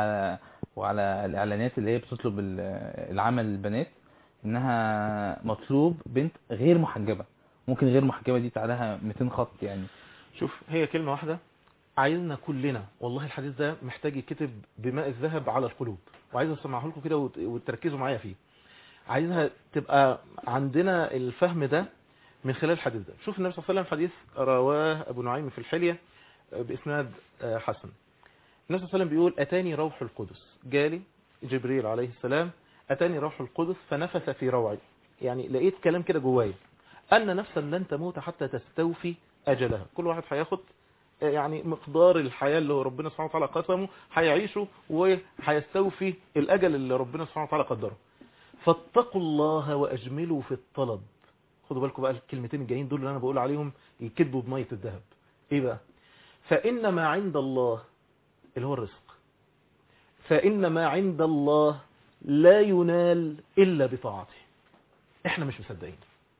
وعلى الاعلانات اللي هي بتطلب العمل للبنات، انها مطلوب بنت غير محجبة. ممكن غير محجبة دي تعالها 200 خط. يعني شوف، هي كلمة واحدة عايزنا كلنا، والله الحديث ده محتاج يكتب بماء الذهب على القلوب، وعايز اسمعه لكم كده وتركزوا معايا فيه. عايزها تبقى عندنا الفهم ده من خلال الحديث ده. شوف النبي صلى الله عليه وسلم، حديث رواه ابو نعيم في الحلية باسناد حسن. النبي صلى الله عليه وسلم بيقول: اتاني روح القدس، جالي جبريل عليه السلام، اتاني روح القدس فنفث في روعي، يعني لقيت كلام كده جوايا، ان نفسا لن تموت حتى تستوفي اجلها. كل واحد هياخد يعني مقدار الحياة اللي ربنا سبحانه وتعالى قسمه، هيعيشه وهيستوفي الاجل اللي ربنا سبحانه وتعالى قدره. فاتقوا الله واجملوا في الطلب. خدوا بالكم بقى الكلمتين الجايين دول اللي انا بقول عليهم يكتبوا بميه الذهب. ايه بقى؟ فان ما عند الله اللي هو الرزق، فان ما عند الله لا ينال الا بطاعته. احنا مش مصدقين.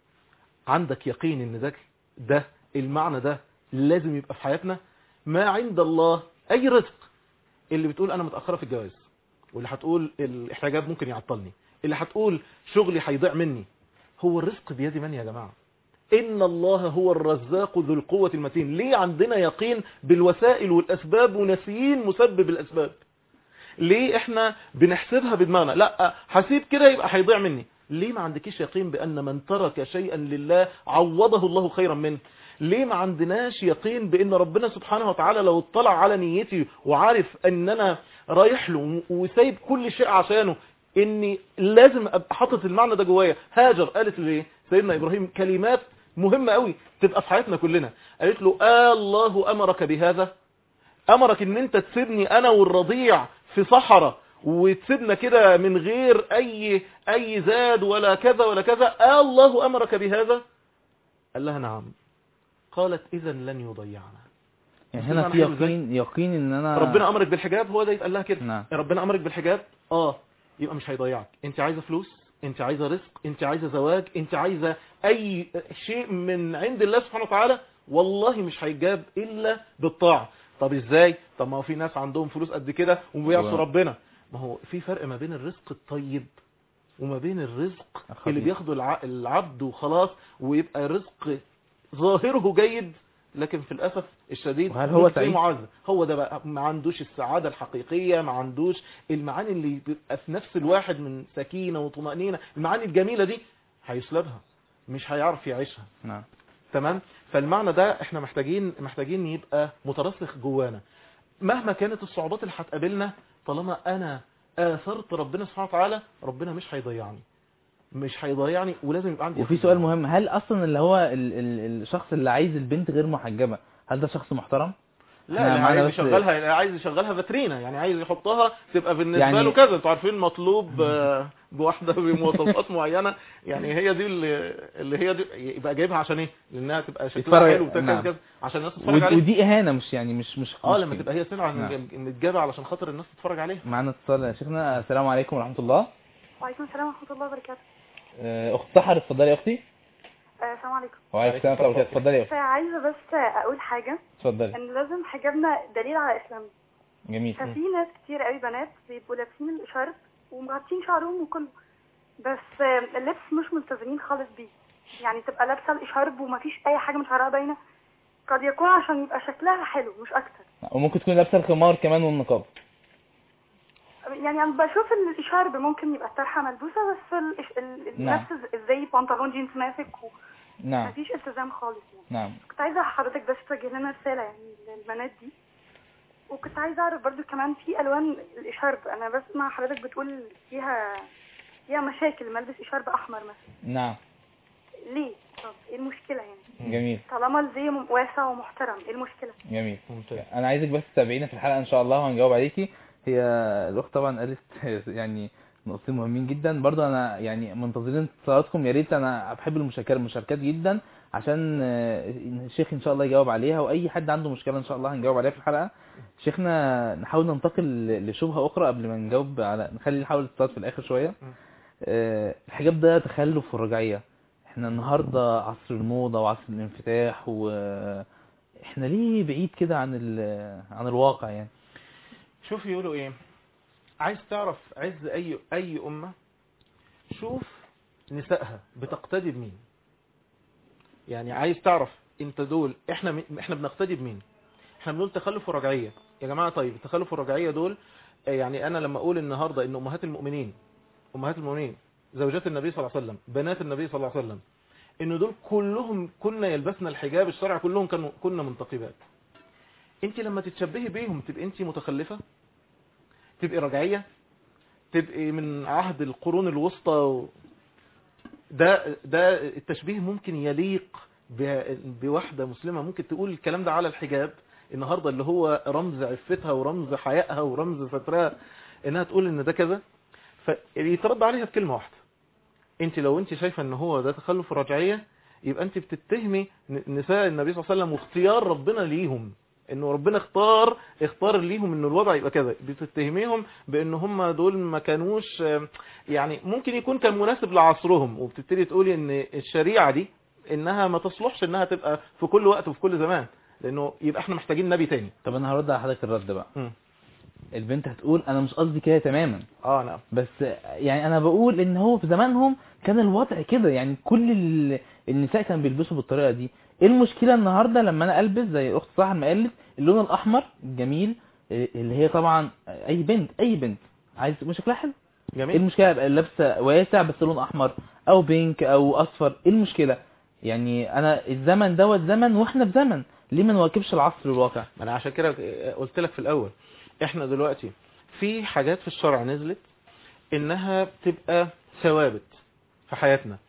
عندك يقين ان ده المعنى ده لازم يبقى في حياتنا؟ ما عند الله اي رزق. اللي بتقول انا متاخره في الجواز، واللي هتقول الاحتجاب ممكن يعطلني، اللي هتقول شغلي هيضيع مني، هو الرزق بيد من يا جماعه؟ ان الله هو الرزاق ذو القوه المتين. ليه عندنا يقين بالوسائل والاسباب وناسيين مسبب الاسباب؟ ليه احنا بنحسبها بدماغنا؟ لا حسيب كده يبقى هيضيع مني. ليه ما عندكيش يقين بان من ترك شيئا لله عوضه الله خيرا منه؟ ليه ما عندناش يقين بان ربنا سبحانه وتعالى لو اطلع على نيتي وعارف ان انا رايح له وسايب كل شيء عشانه، اني لازم ابقى حاطط المعنى ده جوايا. هاجر قالت ليه سيدنا ابراهيم كلمات مهمه قوي تبقى في حياتنا كلنا. قالت له الله امرك بهذا؟ امرك ان انت تسيبني انا والرضيع في صحراء وتسيبنا كده من غير اي زاد ولا كذا ولا كذا؟ الله امرك بهذا؟ قال لها نعم. قالت اذا لن يضيعنا. يعني هنا في يقين ان انا ربنا امرك بالحجاب، هو ده يتقال لها كده. نعم. ربنا امرك بالحجاب يبقى مش هيضيعك. انت عايزه فلوس، انت عايزه رزق، انت عايزه زواج، انت عايزه اي شيء من عند الله سبحانه وتعالى، والله مش هيجاب الا بالطاعه. طب ازاي؟ طب ما هو في ناس عندهم فلوس قد كده وبيعصوا ربنا. ما هو في فرق ما بين الرزق الطيب وما بين الرزق اللي بياخده العبد وخلاص ويبقى الرزق ظاهره جيد لكن في الأسف الشديد وهل هو سعيد؟ معذب. هو ده بقى ما عندوش السعادة الحقيقية، ما عندوش المعاني اللي بيبقى في نفس الواحد من سكينة وطمأنينة. المعاني الجميلة دي هيسلبها، مش هيعرف يعيشها. نعم. تمام. فالمعنى ده احنا محتاجين يبقى مترسخ جوانا مهما كانت الصعوبات اللي هتقابلنا. طالما انا آثرت ربنا سبحانه وتعالى، ربنا مش هيضيعني ولازم يبقى عندي. وفي سؤال مهم، هل اصلا اللي هو الشخص اللي عايز البنت غير محجبة هل ده شخص محترم؟ لا عايز يشغلها فاترينا، يعني عايز يحطها تبقى بالنسبة يعني له كذا. انتوا عارفين مطلوب بواحدة بمواصفات معينة، يعني هي دي اللي هي دي يبقى جايبها عشان ايه؟ لانها تبقى شكلها حلو وتكذا كذا عشان الناس تتفرج عليها. ودي اهانة مش يعني مش لما تبقى هي سلعة متجابة علشان خاطر الناس تتفرج عليها. معانا اتصال يا شيخنا. السلام عليكم ورحمة الله. وعليكم السلام ورحمة الله وبركاته. اخت سحر اتفضلي يا اختي. السلام عليكم. وعليكم السلام ورحمة الله. اتفضلي يا اختي. عايزة بس اقول حاجة، اتفضلي. ان لازم حجابنا دليل على اسلامنا. جميل. ففي ناس كتير قوي بنات بيبقوا لابسين الاشارب ومغطين شعرهم وكله، بس اللبس مش ملتزمين خالص بيه. يعني تبقى لابسه الاشارب ومفيش اي حاجه من شعرها باينه، قد يكون عشان يبقى شكلها حلو مش اكتر. وممكن تكون لابسه الخمار كمان والنقاب. يعني انا بشوف الاشارب ممكن يبقى الطرحه ملبوسه بس نفس زي بنطلون جينز ماسك نعم. مفيش التزام خالص يعني. نعم. كنت عايزه حضرتك بس توجه لنا رساله يعني للبنات دي. وكنت عايزه اعرف برضو كمان في الوان الاشارب، انا بسمع حضرتك بتقول فيها مشاكل ما البس اشارب احمر مثلا. نعم. ليه؟ طب ايه المشكله يعني؟ جميل. طالما الزي واسع ومحترم ايه المشكله؟ جميل. انا عايزك بس تتابعينا في الحلقه ان شاء الله وهنجاوب عليكي. هي الاخت طبعا قالت يعني نقطتين مهمين جدا. برضو انا يعني منتظرين اتصالاتكم. يا ريت، انا بحب المشاركات جدا عشان الشيخ ان شاء الله يجاوب عليها، واي حد عنده مشكله ان شاء الله هنجاوب عليها في الحلقه. شيخنا نحاول ننتقل لشبهه اخرى قبل ما نجاوب نخلي نحاول الاتصالات في الاخر شويه. الحجاب ده تخلف ورجعيه. احنا النهارده عصر الموضه وعصر الانفتاح، واحنا ليه بعيد كده عن الواقع يعني؟ شوف يقولوا ايه، عايز تعرف عز اي امه، شوف نسائها بتقتدي بمين. يعني عايز تعرف انت دول احنا بنقتدي بمين. احنا بنقول تخلف ورجعيه يا جماعه. طيب التخلف والرجعيه دول، يعني انا لما اقول النهارده ان امهات المؤمنين زوجات النبي صلى الله عليه وسلم، بنات النبي صلى الله عليه وسلم، ان دول كلهم كنا يلبسنا الحجاب الشرعي، كلهم كنا منتقبات. انت لما تتشبهي بيهم تبقى انت متخلفه، تبقى رجعيه، تبقى من عهد القرون الوسطى. ده التشبيه ممكن يليق بواحده مسلمه ممكن تقول الكلام ده على الحجاب النهارده اللي هو رمز عفتها ورمز حيائها ورمز سترها، انها تقول ان ده كذا. فيترد عليها بكلمه واحده، انت لو انت شايفه ان هو ده تخلف رجعيه، يبقى انت بتتهمي نساء النبي صلى الله عليه وسلم واختيار ربنا ليهم، انه ربنا اختار ليهم ان الوضع يبقى كذا. بتتهميهم بان هم دول ما كانوش يعني ممكن يكون كان مناسب لعصرهم، وبتبتدي تقولي ان الشريعه دي انها ما تصلحش انها تبقى في كل وقت وفي كل زمان، لانه يبقى احنا محتاجين نبي تاني. طب انا هرد على حضرتك الرد بقى. البنت هتقول انا مش قصدي كده تماما، نعم، بس يعني انا بقول ان هو في زمانهم كان الوضع كده، يعني كل النساء كانوا بيلبسوا بالطريقه دي. ايه المشكله النهارده لما انا البس زي اخت صاحب ما قالت اللون الاحمر الجميل، اللي هي طبعا اي بنت عايز تبقى شكلها حلو، جميل. ايه المشكله ابقى لابسه واسع بس لون احمر او بينك او اصفر؟ ايه المشكله؟ يعني انا الزمن دوت زمن واحنا في زمن، ليه ما نواكبش العصر والواقع؟ انا عشان كده قلت لك في الاول، احنا دلوقتي في حاجات في الشرع نزلت انها تبقى ثوابت في حياتنا.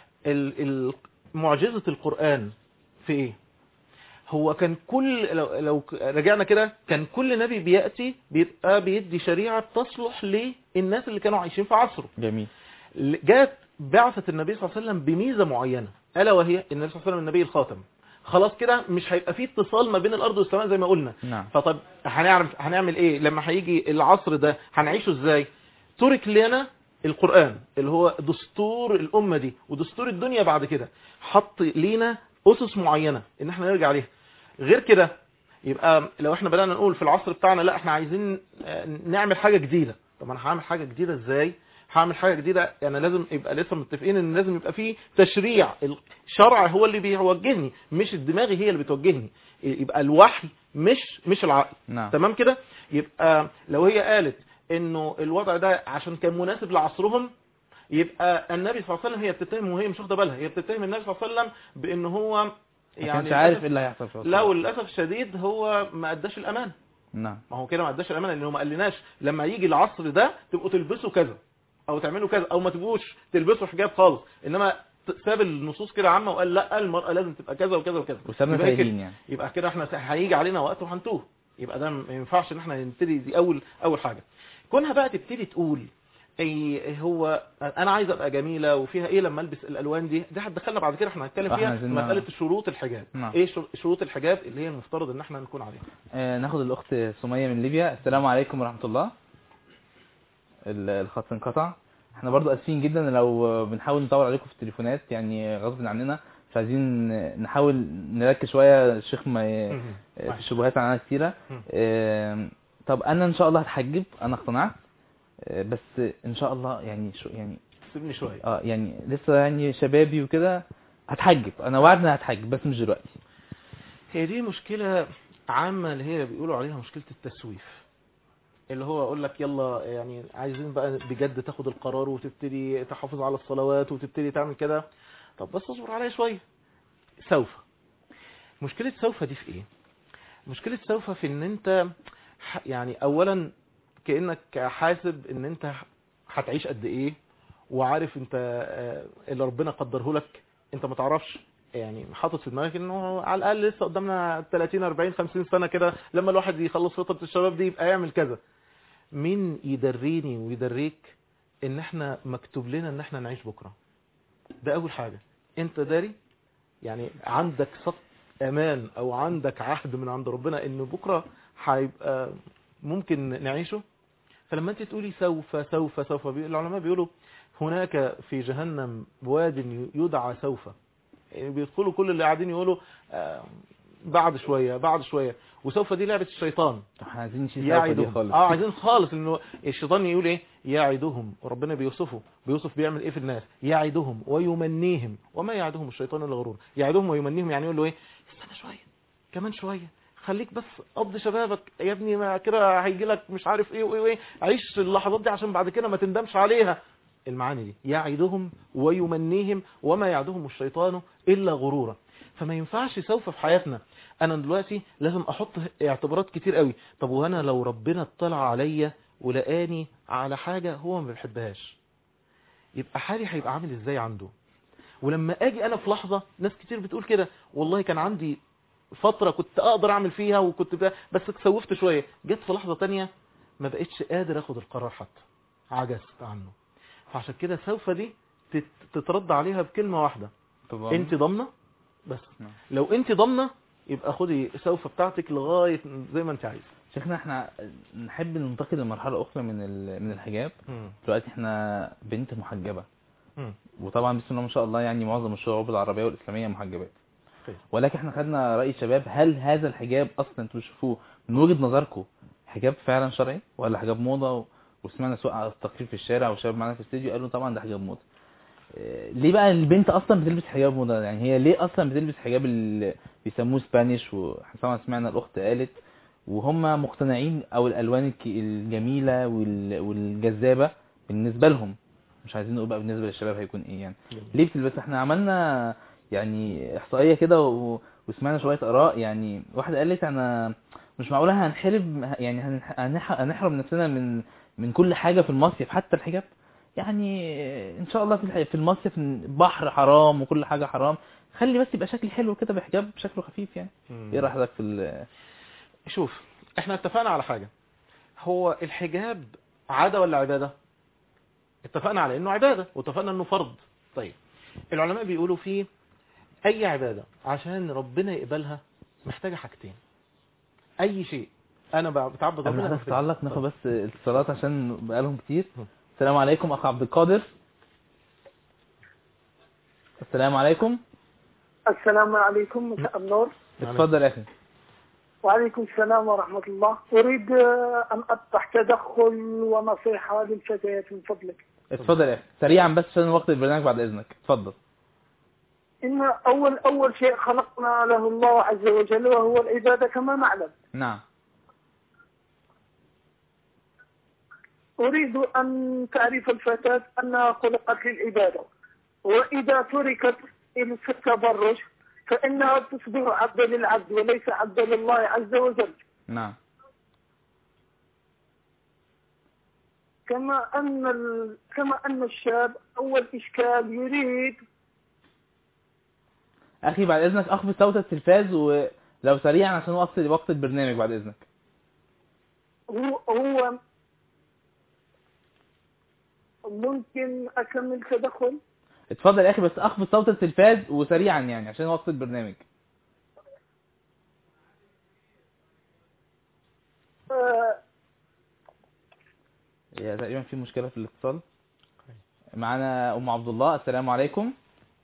معجزة القرآن في ايه؟ هو كان لو رجعنا كده، كان كل نبي بيأتي بيبقى بيدي شريعة تصلح للناس اللي كانوا عايشين في عصره. جميل. جات بعثة النبي صلى الله عليه وسلم بميزة معينة، ألا وهي النبي صلى الله عليه وسلم النبي الخاتم. خلاص كده مش هيبقى فيه اتصال ما بين الأرض والسماء زي ما قلنا. نعم. فطب هنعمل ايه لما هيجي العصر ده؟ هنعيشه ازاي؟ ترك لنا القرآن اللي هو دستور الأمة دي ودستور الدنيا بعد كده، حط لينا أسس معينة ان احنا نرجع عليها. غير كده يبقى لو احنا بدأنا نقول في العصر بتاعنا لا احنا عايزين نعمل حاجة جديدة، طب انا هعمل حاجة جديدة ازاي؟ هعمل حاجة جديدة يعني لازم يبقى لسه متفقين ان لازم يبقى فيه تشريع. الشرع هو اللي بيوجهني، مش الدماغ هي اللي بتوجهني، يبقى الوحي مش العقل. نعم. تمام كده؟ يبقى لو هي قالت انه الوضع ده عشان كان مناسب لعصرهم، يبقى النبي صلى الله عليه وسلم هي بتتهم وهي مش واخده بالها، هي بتتهم النبي صلى الله عليه وسلم بان هو يعني مش عارف ايه اللي هيحصل في لا، وللاسف الشديد هو ما اداش الامان. نعم. ما هو كده ما اداش الامان، لانه ما قالناش لما يجي العصر ده تبقوا تلبسوا كذا او تعملوا كذا او ما تبقوش تلبسوا حجاب خالص، انما ساب النصوص كده عامه وقال لا المراه لازم تبقى كذا وكذا وكذا، وسابنا تايهين. يعني يبقى كده احنا هيجي علينا وقت وهنتوه، يبقى ده ما ينفعش ان احنا نبتدي. دي اول حاجه. كونها بقى تبتدي تقول اي هو انا عايز ابقى جميله وفيها ايه لما البس الالوان دي هتدخلنا بعد كده احنا هنتكلم فيها مساله شروط الحجاب. ايه شروط الحجاب اللي هي المفترض ان احنا نكون عليها؟ ناخد الاخت سميه من ليبيا. السلام عليكم ورحمه الله. الخط انقطع. احنا برضو اسفين جدا لو بنحاول نطول عليكم في التليفونات، يعني غصب عننا، فعايزين نحاول نركز شويه. الشيخ ما في الشبهات عندنا كتيره. طب انا ان شاء الله هتحجب، انا اقتنعت، بس ان شاء الله يعني سيبني شويه يعني لسه يعني شبابي وكده، هتحجب، انا وعد ان هتحجب بس مش دلوقتي. هي دي مشكله عامه اللي هي بيقولوا عليها مشكله التسويف، اللي هو اقول لك يلا يعني عايزين بقى بجد تاخد القرار وتبتدي تحافظ على الصلوات وتبتدي تعمل كده، طب بس اصبر عليا شويه. سوف. مشكله سوف دي في ايه؟ مشكله سوف في ان انت يعني اولا كأنك حاسب ان انت هتعيش قد ايه، وعارف انت اللي ربنا قدره لك انت ما تعرفش، يعني حاطط في دماغك انه على الاقل لسه قدامنا 30 40 50 سنه كده لما الواحد يخلص فتره الشباب دي يبقى يعمل كذا. مين يدريني ويدريك ان احنا مكتوب لنا ان احنا نعيش بكره؟ ده اول حاجه. انت داري يعني عندك صف امان او عندك عهد من عند ربنا ان بكره هيبقى ممكن نعيشه؟ فلما انت تقولي سوف سوف سوف، العلماء بيقولوا هناك في جهنم واد يدعى سوف، يعني بيدخلوا كل اللي قاعدين يقولوا بعد شوية بعد شوية، وسوف دي لعبة الشيطان. عايزين شيء سوف دي خالص. عايزين خالص انه الشيطان يقول ايه؟ يعدهم، وربنا بيوصف بيعمل ايه في الناس؟ يعدهم ويمنيهم وما يعدهم الشيطان الا غرور. يعدهم ويمنيهم يعني يقول له ايه؟ استنى شوية كمان شوية، خليك بس قضي شبابك يا ابني، ما كده هيجي لك مش عارف ايه وايه، عيش اللحظات دي عشان بعد كده ما تندمش عليها. المعاني دي يعدهم ويمنيهم وما يعدهم الشيطان الا غرورا. فما ينفعش سوف في حياتنا. انا دلوقتي لازم احط اعتبارات كتير قوي. طب وانا لو ربنا اطلع عليا ولقاني على حاجة هو ما بيحبهاش، يبقى حالي هيبقى عامل ازاي عنده؟ ولما اجي انا في لحظة، ناس كتير بتقول كده، والله كان عندي فترة كنت اقدر اعمل فيها وكنت بس تسوفت شوية، جت في لحظة تانية ما بقتش قادر اخد القرار، حتى عجزت عنه. فعشان كده سوف دي تترد عليها بكلمة واحدة، طبعا. انت ضامنة بس. لو انت ضامنة يبقى خدي سوف بتاعتك لغاية زي ما انت عايز. شيخنا احنا نحب ننتقل لمرحلة اخرى من الحجاب. دلوقتي احنا بنت محجبة، وطبعا بسم الله ما شاء الله يعني معظم الشعوب العربية والاسلامية محجبات، ولكن احنا خدنا رأي الشباب. هل هذا الحجاب اصلا انتوا بتشوفوه من وجهة نظركم حجاب فعلا شرعي ولا حجاب موضة؟ وسمعنا سواء على التقرير في الشارع والشباب معانا في الاستديو قالوا طبعا ده حجاب موضة. ليه بقى البنت اصلا بتلبس حجاب موضة؟ يعني هي ليه اصلا بتلبس حجاب اللي بيسموه سبانيش؟ وطبعا سمعنا الاخت قالت وهم مقتنعين، او الالوان الجميلة والجذابة بالنسبة لهم، مش عايزين نقول بقى بالنسبة للشباب هيكون ايه يعني. ليه بتلبس؟ احنا عملنا يعني احصائية كده وسمعنا شوية اراء. يعني واحدة قالت انا مش معقولة هنحرم، يعني هنحرم نفسنا من كل حاجة في المصيف حتى الحجاب. يعني ان شاء الله في المصيف بحر حرام وكل حاجة حرام، خلي بس يبقى شكل حلو كده بحجاب شكله خفيف يعني. ايه رأي حضرتك في شوف احنا اتفقنا على حاجة، هو الحجاب عادة ولا عبادة؟ اتفقنا على انه عبادة واتفقنا انه فرض. طيب العلماء بيقولوا فيه اي عبادة عشان ربنا يقبلها محتاجة حاجتين. اي شيء انا بتعبد ربنا محتاج تعلق. ناخد بس اتصالات عشان بقالهم كتير. السلام عليكم اخ عبد القادر. السلام عليكم. السلام عليكم، مساء النور. اتفضل يا اخي. وعليكم السلام ورحمة الله. أريد أن أطرح تدخل ونصيحة للفتيات من فضلك. اتفضل يا اخي سريعا بس عشان وقت البرنامج بعد اذنك. اتفضل. إن أول شيء خلقنا له الله عز وجل وهو العبادة كما نعلم. نعم. أريد أن تعرف الفتاة أنها خلقت للعبادة، وإذا تركت في التبرج فإنها تصبح عبدا للعبد وليس عبدا لله عز وجل. نعم. كما أن الشاب أول إشكال يريد. أخي بعد إذنك أخفض صوت التلفاز ولو سريعا عشان وقت البرنامج بعد إذنك. هو ممكن أكمل تدخل؟ اتفضل يا اخي بس اخفض صوت التلفاز وسريعا يعني عشان وقت البرنامج. يا تقريبا في مشكلة في الاتصال. معانا ام عبد الله. السلام عليكم.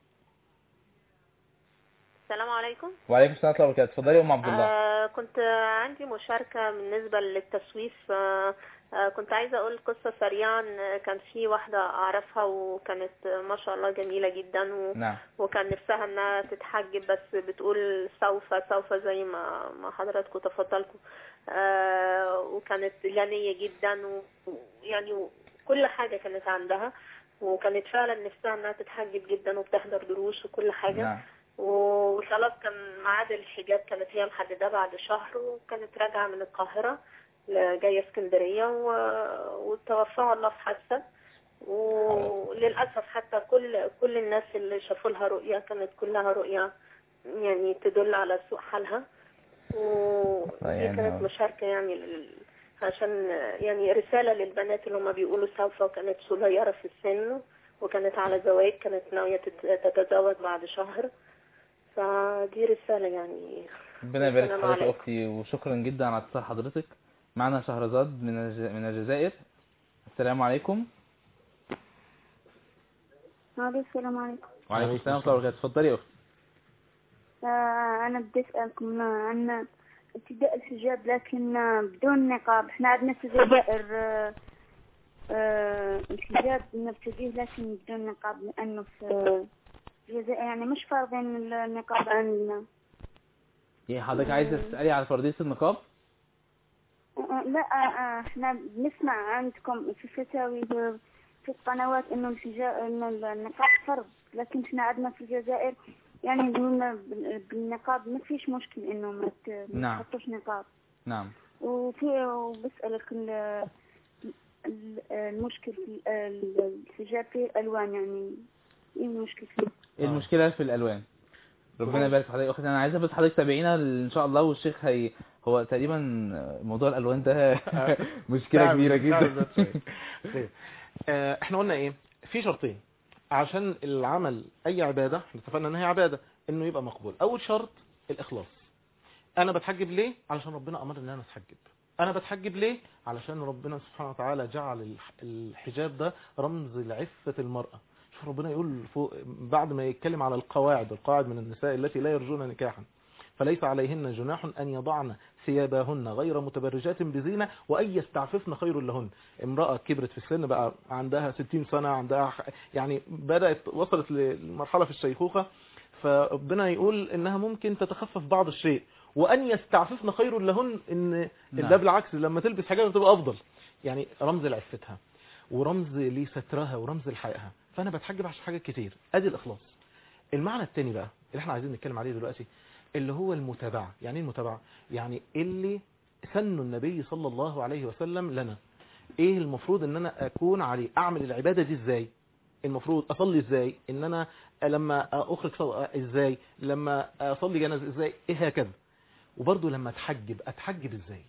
السلام عليكم. وعليكم السلام ورحمة الله وبركاته. اتفضلي يا ام عبد الله. كنت عندي مشاركة بالنسبة للتسويف. كنت عايزة أقول قصة سريعا. كان في واحدة أعرفها وكانت ما شاء الله جميلة جدا نعم. وكان نفسها أنها تتحجب بس بتقول سوف زي ما حضراتكم تفضلكم. وكانت غنية جدا ويعني كل حاجة كانت عندها، وكانت فعلا نفسها أنها تتحجب جدا وبتحضر دروس وكل حاجة. نعم. وخلاص كان ميعاد الحجاب كانت هي محددة بعد شهر، وكانت راجعة من القاهرة جاية اسكندرية وتوفاها الله في حادثة. وللأسف حتى كل الناس اللي شافوا لها رؤية كانت كلها رؤية يعني تدل على سوء حالها. ودي كانت مشاركة يعني عشان يعني رسالة للبنات اللي هم بيقولوا سوف، وكانت صغيرة في السن وكانت على زواج، كانت ناوية تتزوج بعد شهر. فدي رسالة يعني. ربنا يبارك في حضرتك اختي وشكرا جدا على اتصال حضرتك. معنا شهرزاد من الجزائر. السلام عليكم. السلام عليكم. وعليكم السلام ورحمة الله وبركاته. اتفضلي يا اختي. انا بدي اسالكم عن ابتداء الحجاب لكن بدون نقاب. احنا عندنا في الجزائر الحجاب نبتديه لكن بدون نقاب، لانه في الجزائر يعني مش فارضين النقاب عندنا. يعني حضرتك عايزه تسالي على فرضيه النقاب؟ لا احنا بنسمع عندكم في الفتاوي في القنوات انه الحجاب انه النقاب فرض، لكن احنا عندنا في الجزائر يعني بالنقاب ما فيش مشكل انه ما تحطوش نقاب. نعم. وبسألك المشكل في الحجاب في الالوان، يعني ايه المشكل فيه؟ ايه المشكله في الالوان؟ ربنا يبارك في حضرتك. انا عايزه بس حضرتك تابعينا ان شاء الله، والشيخ هو تقريبا موضوع الالوان ده مشكله كبيره جدا. احنا قلنا ايه؟ في شرطين. عشان العمل اي عبادة احنا اتفقنا ان هي عبادة انه يبقى مقبول. اول شرط الاخلاص. انا بتحجب ليه؟ علشان ربنا امرني ان انا اتحجب. انا بتحجب ليه؟ علشان ربنا سبحانه وتعالى جعل الحجاب ده رمز لعفة المرأة. شوف ربنا يقول فوق بعد ما يتكلم على القواعد من النساء التي لا يرجون نكاحا فليس عليهن جناح أن يضعن ثيابهن غير متبرجات بزينة وأن يستعففن خير لهن. امرأة كبرت في السن بقى عندها 60 سنة عندها يعني بدأت وصلت لمرحلة في الشيخوخة فربنا يقول إنها ممكن تتخفف بعض الشيء وأن يستعففن خير لهن إن ده بالعكس لما تلبس حاجة تبقى أفضل. يعني رمز لعفتها ورمز لسترها ورمز لحيائها. فأنا بتحجب عشان حاجات كتير. أدي الإخلاص. المعنى التاني بقى اللي احنا عايزين نتكلم عليه دلوقتي اللي هو المتابعة. يعني ايه المتابعة؟ يعني اللي سن النبي صلى الله عليه وسلم لنا. ايه المفروض ان انا اكون عليه؟ اعمل العبادة دي ازاي؟ المفروض اصلي ازاي؟ ان انا لما اخرج صلاة ازاي؟ لما اصلي جنازة ازاي؟ ايه هكذا. وبرضه لما اتحجب ازاي؟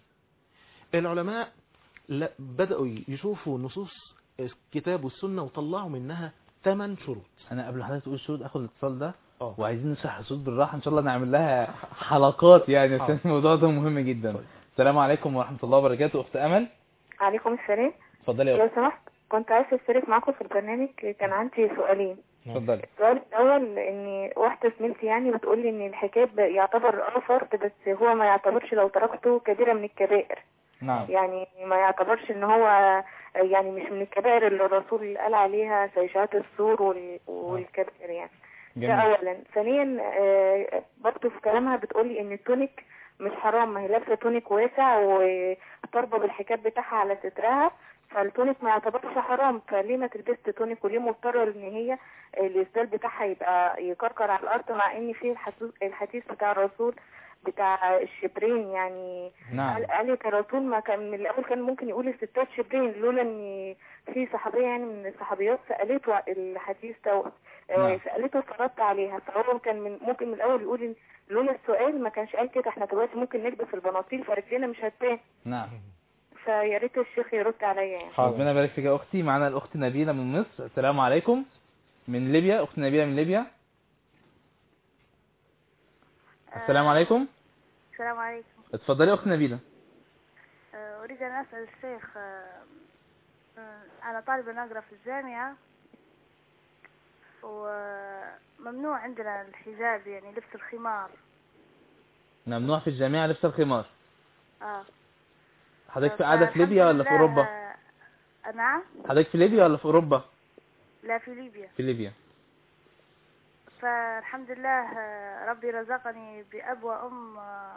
العلماء بدأوا يشوفوا نصوص الكتاب والسنة وطلعوا منها 8 شروط. انا قبل حضرتك تقول شروط اخد الاتصال ده وعايزين نشرح الشروط بالراحه ان شاء الله نعمل لها حلقات يعني عشان الموضوع ده مهم جدا. السلام عليكم ورحمه الله وبركاته. اخت امل. عليكم السلام. اتفضلي يا لو اخت. سمحت كنت عايزه اشترك معاكم في البرنامج. كان عندي سؤالين. اتفضلي. السؤال الاول ان واحده زميلتي يعني بتقول لي ان الحجاب يعتبر فرض بس هو ما يعتبرش لو تركته كبيره من الكبائر. نعم. يعني ما يعتبرش ان هو يعني مش من الكبائر اللي الرسول قال عليها زي شهادة الزور والكبائر يعني. ده اولا. ثانيا برضه في كلامها بتقولي ان التونيك مش حرام. ما هي لابسه تونيك واسع وطربه بالحجاب بتاعها على سترها فالتونيك ما يعتبرش حرام. فليه ما تلبست تونيك وليه مضطره ان هي الاسدال بتاعها يبقى يكركر على الارض مع ان في الحديث بتاع الرسول بتاع الشبرين يعني. نعم. قالت الرسول ما كان من الاول كان ممكن يقول الستات شبرين لولا ان في صحابيه يعني من الصحابيات سالته الحديث دوت. سالته فردت عليها فهو كان ممكن من الاول يقول إن لولا السؤال ما كانش قال كده. احنا دلوقتي ممكن نلبس البناطيل فرجلنا مش هتبان. نعم. فيا ريت الشيخ يرد عليا يعني. ربنا يبارك فيك يا اختي. معانا الاخت نبيله من مصر. السلام عليكم. من ليبيا. اخت نبيله من ليبيا. السلام عليكم. السلام عليكم. اتفضلي اخت نبيله. اريد ان اسال الشيخ انا طالبه نقرا في الجامعه وممنوع عندنا الحجاب يعني لبس الخمار. ممنوع في الجامعه لبس الخمار. حضرتك قاعده في فالحمد ليبيا ولا في لله. اوروبا؟ نعم. حضرتك في ليبيا ولا في اوروبا؟ لا في ليبيا. في ليبيا. فالحمد لله ربي رزقني بأب وأم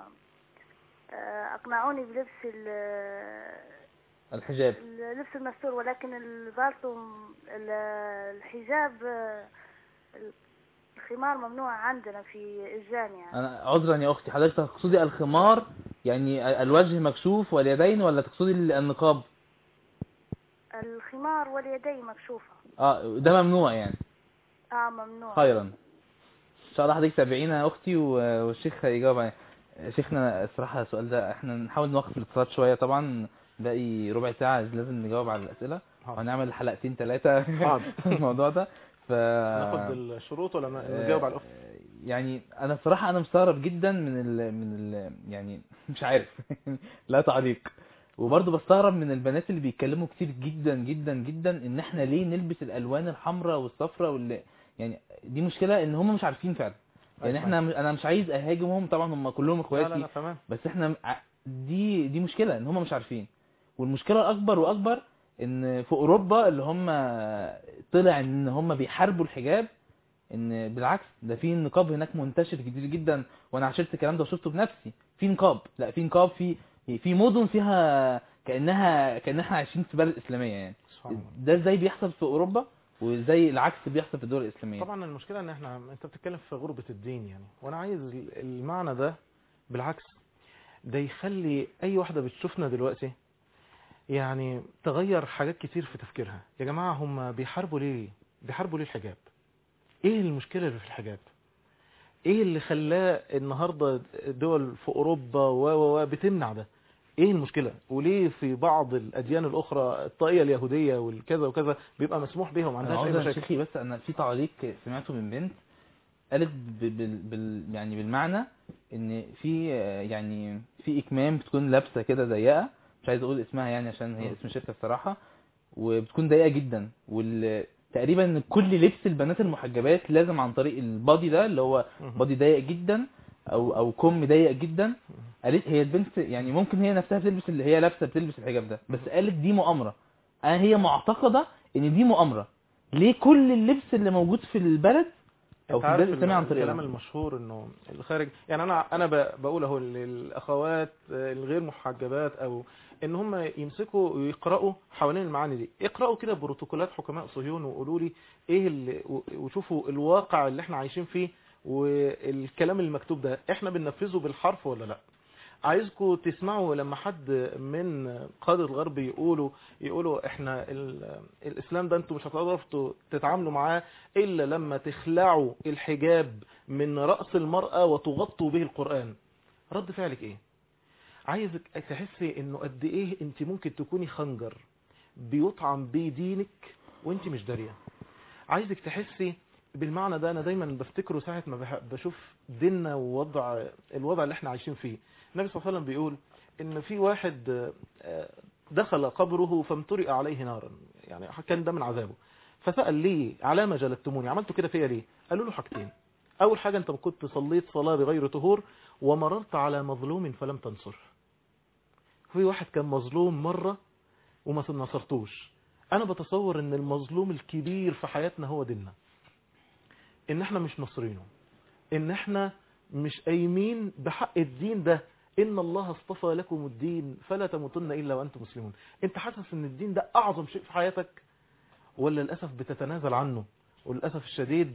أقنعوني بلبس الحجاب. اللبس المستور ولكن برضو الحجاب الخمار ممنوع عندنا في الجامعة. انا عذرا يا اختي حضرتك تقصدي الخمار يعني الوجه مكشوف واليدين ولا تقصدي النقاب؟ الخمار واليدين مكشوفة. ده ممنوع يعني. ممنوع. خيرا ان شاء الله حضرتك تابعينا يا اختي والشيخ هيجاوب عليه. شيخنا الصراحه السؤال ده احنا نحاول نوقف الاتصالات شويه طبعا باقي ربع ساعه لازم نجاوب على الاسئله وهنعمل حلقتين 3 الموضوع ده. ناخد الشروط ولا نجاوب على الاخت؟ يعني انا بصراحه انا مستغرب جدا من ال يعني مش عارف لا تعليق. وبرضه بستغرب من البنات اللي بيتكلموا كتير جدا جدا جدا ان احنا ليه نلبس الالوان الحمراء والصفراء يعني دي مشكله ان هم مش عارفين فعلا. يعني انا مش عايز اهاجمهم طبعا هم كلهم اخواتي. لا تمام. بس احنا دي مشكله ان هم مش عارفين. والمشكله الاكبر واكبر ان في اوروبا اللي هم طلع ان هم بيحاربوا الحجاب ان بالعكس ده في نقاب هناك منتشر كتير جدا وانا عشرت الكلام ده وشفته بنفسي. في نقاب في مدن فيها كأنها عايشين في بلد اسلاميه يعني. ده ازاي بيحصل في اوروبا وزي العكس بيحصل في الدول الاسلاميه؟ طبعا المشكله ان انت بتتكلم في غربه الدين يعني وانا عايز المعنى ده بالعكس ده يخلي اي واحده بتشوفنا دلوقتي يعني تغير حاجات كتير في تفكيرها. يا جماعه هم بيحاربوا ليه الحجاب؟ ايه المشكله اللي في الحجاب؟ ايه اللي خلاه النهارده دول في اوروبا بتمنع ده؟ ايه المشكلة؟ وليه في بعض الاديان الاخرى الطائية اليهودية والكذا وكذا بيبقى مسموح بها وما عندهاش اي مشاكل؟ شيخي بس انا في تعليق سمعته من بنت قالت يعني بالمعنى ان في يعني في اكمام بتكون لابسه كده ضيقه، مش عايز اقول اسمها يعني عشان هي اسم شركه الصراحه، وبتكون ضيقه جدا، تقريبا كل لبس البنات المحجبات لازم عن طريق البادي ده اللي هو بادي ضيق جدا او كم ضيق جدا. قالت هي البنت يعني ممكن هي نفسها بتلبس اللي هي لابسه بتلبس الحجاب ده، بس قالت دي مؤامره. هي معتقده ان دي مؤامره. ليه كل اللبس اللي موجود في البلد او في البلد الاسلامي عن طريق الكلام المشهور انه الخارج، يعني انا بقول اهو للاخوات الغير محجبات او ان هم يمسكوا ويقراوا حوالين المعاني دي، اقراوا كده بروتوكولات حكماء صهيون وقولوا لي ايه اللي، وشوفوا الواقع اللي احنا عايشين فيه والكلام المكتوب ده احنا بننفذه بالحرف ولا لا. عايزكم تسمعوا لما حد من قادة الغرب يقولوا احنا الاسلام ده انتوا مش هتقدروا تتعاملوا معاه الا لما تخلعوا الحجاب من رأس المرأة وتغطوا به القرآن. رد فعلك ايه؟ عايزك تحسي انه قد ايه انت ممكن تكوني خنجر بيطعم بيه دينك وانت مش دارية. عايزك تحسي بالمعنى ده. انا دايما بفتكره ساعة ما بشوف ديننا ووضع الوضع اللي احنا عايشين فيه. النبي صلى الله عليه وسلم بيقول ان في واحد دخل قبره فامترئ عليه نارا، يعني كان ده من عذابه، فسأل ليه على ما جلدتموني، عملتوا كده فيا ليه؟ قالوا له حاجتين. اول حاجة انت كنت صليت صلاة بغير طهور ومررت على مظلوم فلم تنصره. في واحد كان مظلوم مرة وما نصرتوش. انا بتصور ان المظلوم الكبير في حياتنا هو ديننا، ان احنا مش نصرينه، ان احنا مش قايمين بحق الدين ده. ان الله اصطفى لكم الدين فلا تموتن الا وانتم مسلمون. انت حاسس ان الدين ده اعظم شيء في حياتك ولا للاسف بتتنازل عنه؟ وللاسف الشديد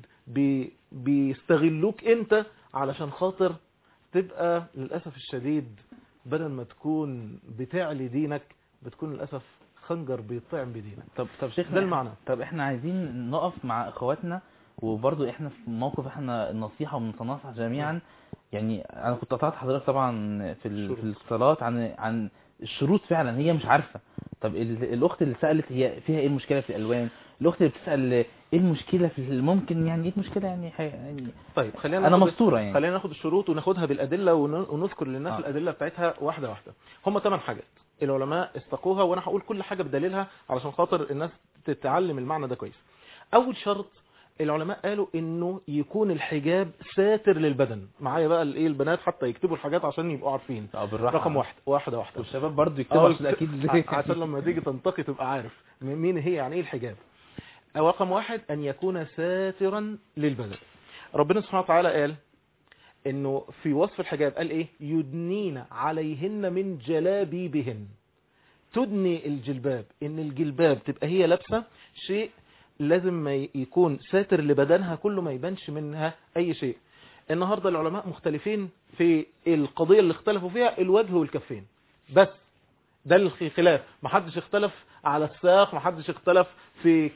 بيستغلوك انت علشان خاطر تبقى للاسف الشديد بدل ما تكون بتعلي دينك بتكون للاسف خنجر بيطعم بدينك. طب شيخنا ده المعنى. طب احنا عايزين نقف مع اخواتنا، وبرضو احنا في موقف احنا النصيحة ونتناصح جميعا. يعني انا كنت قطعت حضرتك طبعا في الاتصالات عن الشروط. فعلا هي مش عارفة. طب الاخت اللي سألت هي فيها ايه المشكلة في الالوان، الاخت اللي بتسأل ايه المشكلة في ممكن يعني ايه المشكلة يعني طيب خلينا انا مستورة يعني. خلينا ناخد الشروط وناخدها بالادلة ونذكر للناس الادلة بتاعتها واحدة واحدة. هم 8 حاجات العلماء استقوها، وانا هقول كل حاجة بدليلها علشان خاطر الناس تتعلم المعنى ده كويس. اول شرط العلماء قالوا انه يكون الحجاب ساتر للبدن. معايا بقى الايه البنات حتى يكتبوا الحاجات عشان يبقوا عارفين. رقم واحدة والشباب برضو يكتبوا اكيد عشان لما تيجي تنتقي تبقى عارف مين هي يعني ايه الحجاب. رقم 1 ان يكون ساترا للبدن. ربنا سبحانه وتعالى قال انه في وصف الحجاب قال ايه؟ يدنين عليهن من جلابيبهن. تدني الجلباب، ان الجلباب تبقى هي لابسه شيء لازم ما يكون ساتر لبدنها كله، ما يبانش منها اي شيء. النهاردة العلماء مختلفين في القضية اللي اختلفوا فيها الوجه والكفين بس. ده الخلاف. محدش اختلف على الساق، محدش اختلف في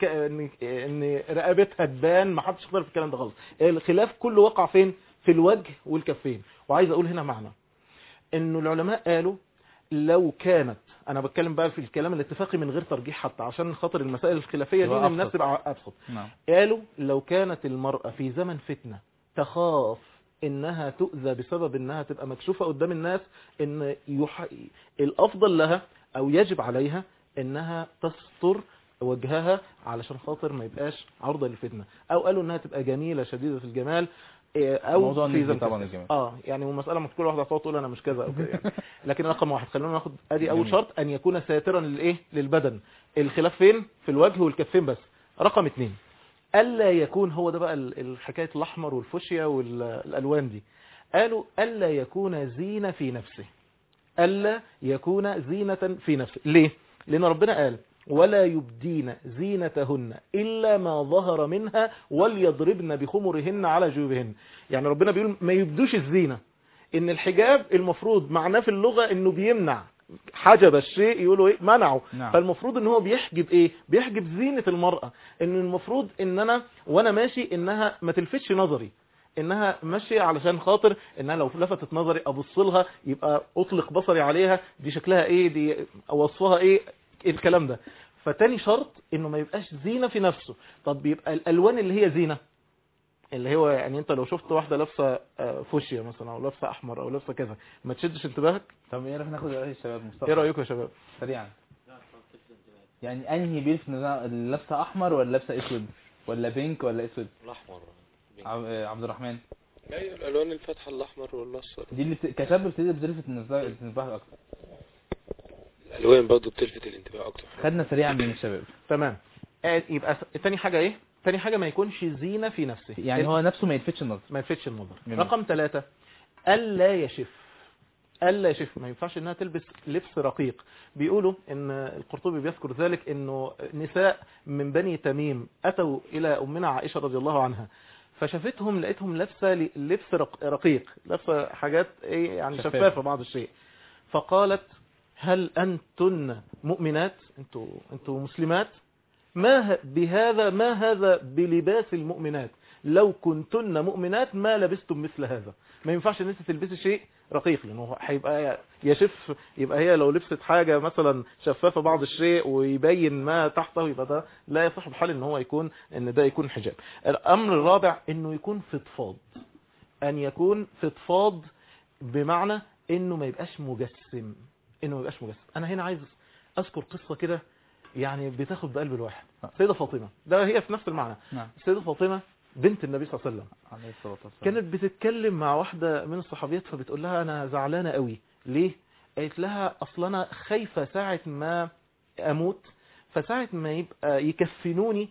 ان رقبتها تبان، محدش اختلف في الكلام ده خالص. الخلاف كله وقع فين؟ في الوجه والكفين. وعايز اقول هنا معنى انه العلماء قالوا لو كانت، انا بتكلم بقى في الكلام الاتفاقي من غير ترجيح حتى عشان خاطر المسائل الخلافية دي الناس تبقى ابسط. قالوا لو كانت المرأة في زمن فتنة تخاف انها تؤذى بسبب انها تبقى مكشوفة قدام الناس، ان الافضل لها او يجب عليها انها تستر وجهها علشان خاطر ما يبقاش عرضة للفتنة. او قالوا انها تبقى جميلة شديدة الجمال، او في زمن طبعا الجمال. يعني والمسألة ما كل واحد هتقعد تقول انا مش كذا او كده يعني. لكن رقم 1 خلينا ناخد ادي اول شرط، ان يكون ساترا للايه؟ للبدن. الخلاف فين؟ في الوجه والكفين بس. رقم 2 الا يكون، هو ده بقى الحكاية الاحمر والفوشيا والالوان دي، قالوا الا يكون زينة في نفسه. الا يكون زينة في نفسه. ليه؟ لان ربنا قال ولا يبدين زينتهن إلا ما ظهر منها وليضربن بخمرهن على جيوبهن. يعني ربنا بيقول ما يبدوش الزينة. إن الحجاب المفروض معناه في اللغة إنه بيمنع، حجب الشيء يقولوا إيه؟ منعه. فالمفروض إن هو بيحجب إيه؟ بيحجب زينة المرأة. إن المفروض إن أنا وأنا ماشي إنها ما تلفتش نظري، انها ماشيه علشان خاطر انها لو لفتت نظري ابص لها يبقى اطلق بصري عليها، دي شكلها ايه، دي وصفها ايه، الكلام ده. فتاني شرط انه ما يبقاش زينه في نفسه. طب يبقى الالوان اللي هي زينه، اللي هو يعني انت لو شفت واحده لابسه فوشيا مثلا او لابسه احمر او لابسه كذا ما تشدش انتباهك؟ طب ايه رايك ناخد راي الشباب مصطفى؟ ايه رايكم يا شباب سريعا؟ يعني انهي بيلف اللي لابسه احمر ولا لابسه اسود ولا بينك ولا اسود؟ الاحمر. عبد الرحمن؟ ايوه الالوان الفاتحه الاحمر والاصفر دي اللي كشاب بتبتدي بتلفت الانتباه اكتر. الالوان برضه بتلفت الانتباه اكتر. خدنا سريعا من الشباب. تمام. يبقى تاني حاجه ايه؟ تاني حاجه ما يكونش زينه في نفسه، يعني هو نفسه ما يلفتش النظر. ما يلفتش النظر. رقم 3 الا يشف. الا يشف، ما ينفعش انها تلبس لبس رقيق. بيقولوا ان القرطبي بيذكر ذلك انه نساء من بني تميم اتوا الى امنا عائشه رضي الله عنها فشافتهم لقيتهم لابسه لبس رقيق، لابسه حاجات ايه يعني شفافه بعض الشيء. فقالت هل انتن مؤمنات؟ انتوا مسلمات؟ ما هذا بلباس المؤمنات، لو كنتن مؤمنات ما لبستم مثل هذا. ما ينفعش ان انت تلبسي شيء رقيق لانه هيبقى يشف، يبقى هي لو لبست حاجه مثلا شفافه بعض الشيء ويبين ما تحته يبقى ده لا يصح بحال ان هو يكون ان ده يكون حجاب. الامر الرابع انه يكون فضفاض. ان يكون فضفاض بمعنى انه ما يبقاش مجسم. انا هنا عايز اذكر قصه كده يعني بتاخد بقلب الواحد. سيدة فاطمة ده هي في نفس المعنى. نعم. سيدة فاطمة بنت النبي صلى الله عليه وسلم عليه الصلاة والسلام كانت بتتكلم مع واحدة من الصحابيات فبتقول لها انا زعلانة قوي. ليه؟ قالت لها اصلا انا خايفة ساعة ما اموت فساعة ما يبقى يكفنوني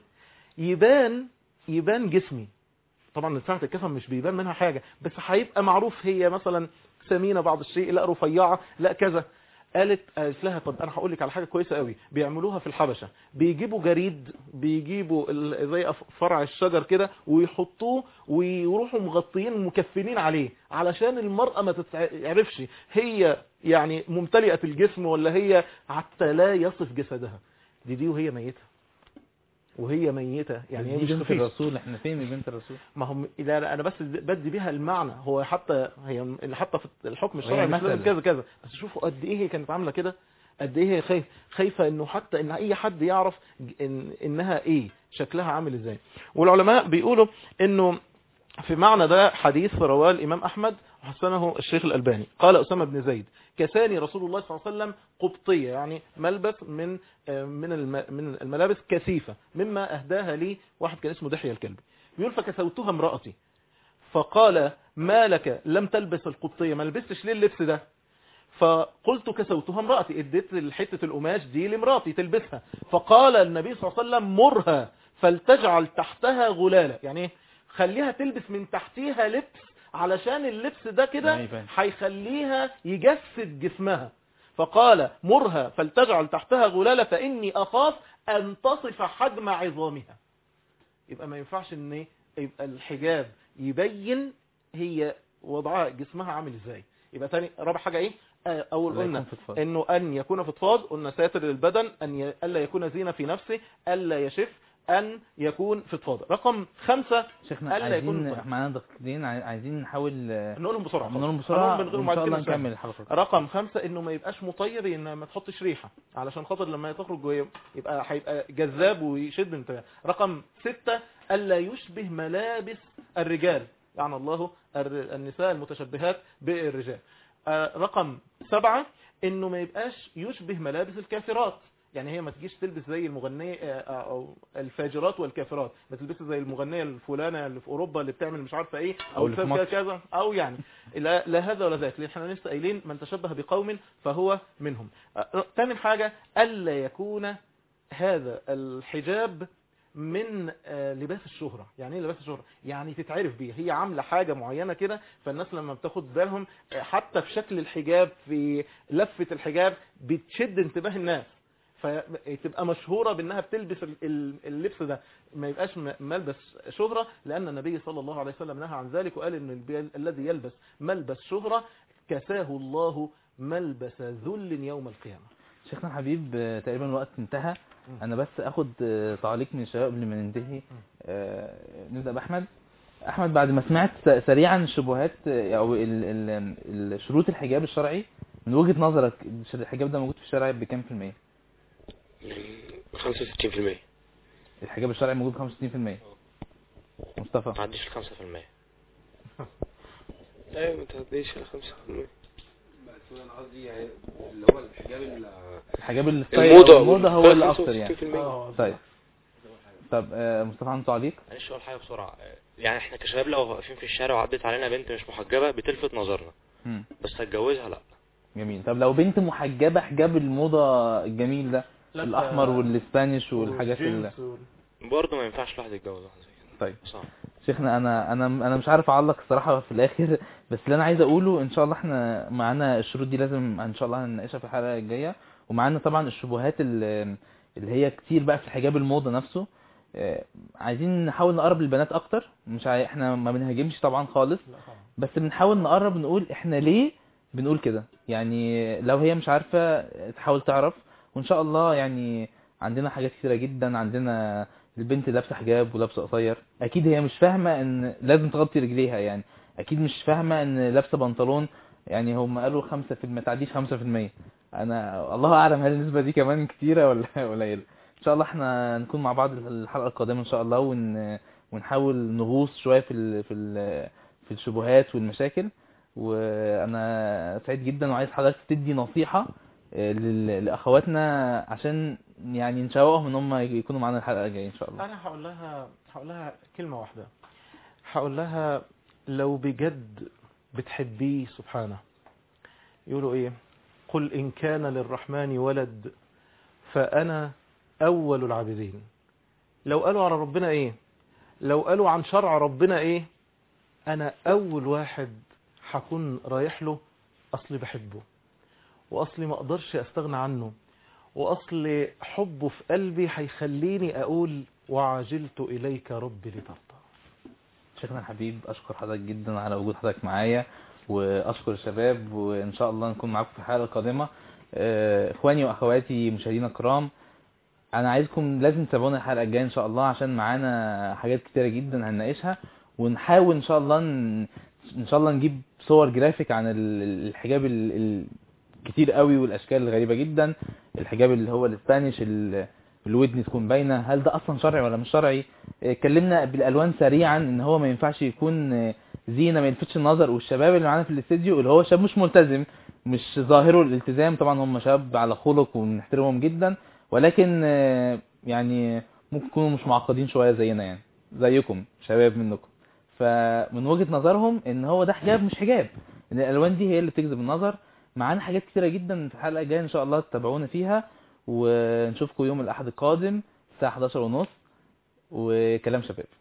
يبان جسمي. طبعا ساعة الكفن مش بيبان منها حاجة بس هيبقى معروف هي مثلا سمينة بعض الشيء، لا رفيعة، لا كذا. قالت لها طب انا هقول لك على حاجه كويسه قوي بيعملوها في الحبشه، بيجيبوا جريد، بيجيبوا زي فرع الشجر كده ويحطوه ويروحوا مغطيين مكفنين عليه علشان المراه ما تتعرفش هي يعني ممتلئه الجسم ولا هي، حتى لا يصف جسدها. دي وهي ميته يعني هي مش بنت الرسول. احنا فين من بنت الرسول؟ ما هم انا بس بدي بيها المعنى. هو حتى في الحكم الشرعي مش لازم كذا كذا، بس شوفوا قد ايه هي كانت عامله كده، قد ايه هي خايفه انه حتى ان اي حد يعرف انها ايه شكلها عامل ازاي. والعلماء بيقولوا انه في معنى ده حديث رواه الامام احمد وحسنه الشيخ الالباني. قال اسامه بن زيد كساني رسول الله صلى الله عليه وسلم قبطيه، يعني ملبس من الملابس كثيفه مما اهداها لي واحد كان اسمه دحية الكلبي. بيقول فكسوتها امرأتي فقال ما لك لم تلبس القبطيه، ما لبستش ليه اللبس ده؟ فقلت كسوتها امرأتي، اديت حته القماش دي لامرأتي تلبسها. فقال النبي صلى الله عليه وسلم مرها فلتجعل تحتها غلاله، يعني خليها تلبس من تحتيها لبس علشان اللبس ده كده هيخليها يجسد جسمها. فقال مرها فلتجعل تحتها غلالة فإني أخاف أن تصف حجم عظامها. يبقى ما ينفعش ان يبقى الحجاب يبين هي وضعها جسمها عامل ازاي. يبقى تاني رابع حاجة ايه؟ اول قلنا انه ان يكون فضفاض، قلنا ساتر للبدن، الا يكون زينة في نفسه، الا يشف، ان يكون فضفاض. رقم 5 شيخنا عايزين معانا دقيقتين عايزين نحاول نقولهم بسرعه من غير ما نكمل الحلقه. رقم 5 انه ما يبقاش مطيب، ان ما تحطش ريحه علشان خاطر لما تخرج يبقى هيبقى جذاب ويشد انتباه. رقم 6 الا يشبه ملابس الرجال، يعني الله النساء المتشبهات بالرجال. رقم 7 انه ما يبقاش يشبه ملابس الكافرات، يعني هي ما تجيش تلبس زي المغنية او الفاجرات والكافرات، ما تلبسش زي المغنية الفلانة اللي في اوروبا اللي بتعمل مش عارفه ايه او اللي كذا او يعني لا هذا ولا ذاك، لان احنا لسه قايلين من تشبه بقوم فهو منهم. ثاني حاجة الا يكون هذا الحجاب من لباس الشهرة. يعني ايه لباس الشهرة؟ يعني تتعرف بيه، هي عاملة حاجة معينة كده فالناس لما بتاخد بالهم حتى في شكل الحجاب، في لفة الحجاب بتشد انتباه الناس، فتبقى مشهورة بانها بتلبس اللبس ده، ما يبقاش ملبس شهرة، لان النبي صلى الله عليه وسلم نهى عن ذلك وقال ان الذي يلبس ملبس شهرة كساه الله ملبس ذل يوم القيامة. شيخنا الحبيب تقريبا الوقت انتهى، انا بس اخد تعليق من الشباب قبل ما ننتهي. نبدأ بأحمد. احمد بعد ما سمعت سريعا الشبهات او شروط الحجاب الشرعي، من وجهة نظرك الحجاب ده موجود في الشرع بكام في المية؟ 65%. الحجاب الشرعي موجود 65%. مصطفى ما تعديش ال 5%. ايوه ما تعديش ال 5%. بس انا قصدي يعني اللي هو الحجاب الموضة هو اللي اكتر يعني. طب مصطفى عنده تعليق؟ معلش اقول حاجه بسرعه. يعني احنا كشباب لو واقفين في الشارع وعدت علينا بنت مش محجبه بتلفت نظرنا، بس هتجوزها لا. جميل. طب لو بنت محجبه حجاب الموضه الجميل ده الاحمر والاسبانيش والحاجات برضه ما ينفعش الواحد يتجوز واحده زي كده. طيب شيخنا انا مش عارف اعلق الصراحه في الاخر، بس اللي انا عايز اقوله ان شاء الله احنا معانا الشروط دي لازم ان شاء الله هنناقشها في الحلقه الجايه، ومعانا طبعا الشبهات اللي هي كتير بقى في الحجاب الموضه نفسه. عايزين نحاول نقرب للبنات اكتر، مش احنا ما بنهاجمش طبعا خالص، بس بنحاول نقرب نقول احنا ليه بنقول كده، يعني لو هي مش عارفه تحاول تعرف. وان شاء الله يعني عندنا حاجات كتيره جدا، عندنا البنت لابسه حجاب ولابسه قصير، اكيد هي مش فاهمه ان لازم تغطي رجليها، يعني اكيد مش فاهمه ان لابسه بنطلون، يعني هم قالوا 5% ما تعديش 5%. انا الله اعلم هل النسبه دي كمان كتيره ولا قليله. ان شاء الله احنا نكون مع بعض الحلقه القادمه ان شاء الله، ونحاول نغوص شويه في الشبهات والمشاكل. وانا سعيد جدا وعايز حضرتك تدي نصيحه لاخواتنا عشان يعني نشوقهم ان هم يكونوا معانا الحلقه الجايه ان شاء الله. انا هقول لها كلمه واحده، هقول لها لو بجد بتحبيه سبحانه، يقولوا ايه؟ قل ان كان للرحمن ولد فانا اول العابدين. لو قالوا على ربنا ايه، لو قالوا عن شرع ربنا ايه، انا اول واحد هكون رايح له، اصلي بحبه، واصلي ما اقدرش استغنى عنه، واصلي حبه في قلبي هيخليني اقول وعجلت اليك ربي لترضى. شيخنا الحبيب اشكر حضرتك جدا على وجود حضرتك معايا، واشكر الشباب، وان شاء الله نكون معاكم في الحلقه القادمه. اخواني واخواتي مشاهدينا الكرام، انا عايزكم لازم تتابعونا الحلقه الجايه ان شاء الله، عشان معانا حاجات كتيره جدا هنناقشها، ونحاول ان شاء الله نجيب صور جرافيك عن الحجاب الكتير قوي والاشكال الغريبه جدا. الحجاب اللي هو الاسبانيش، الودن تكون باينه، هل ده اصلا شرعي ولا مش شرعي؟ اتكلمنا بالالوان سريعا ان هو ما ينفعش يكون زينه ما يلفتش النظر. والشباب اللي معانا في الاستديو اللي هو شاب مش ملتزم، مش ظاهره الالتزام، طبعا هم شباب على خلق ونحترمهم جدا، ولكن يعني ممكن يكونوا مش معقدين شويه زينا، يعني زيكم شباب منكم، فمن وجهة نظرهم ان هو ده حجاب مش حجاب، ان الالوان دي هي اللي بتجذب النظر. معانا حاجات كتيرة جدا في الحلقة الجاية ان شاء الله تتابعونا فيها، ونشوفكم يوم الاحد القادم الساعة 11:30 وكلام شباب.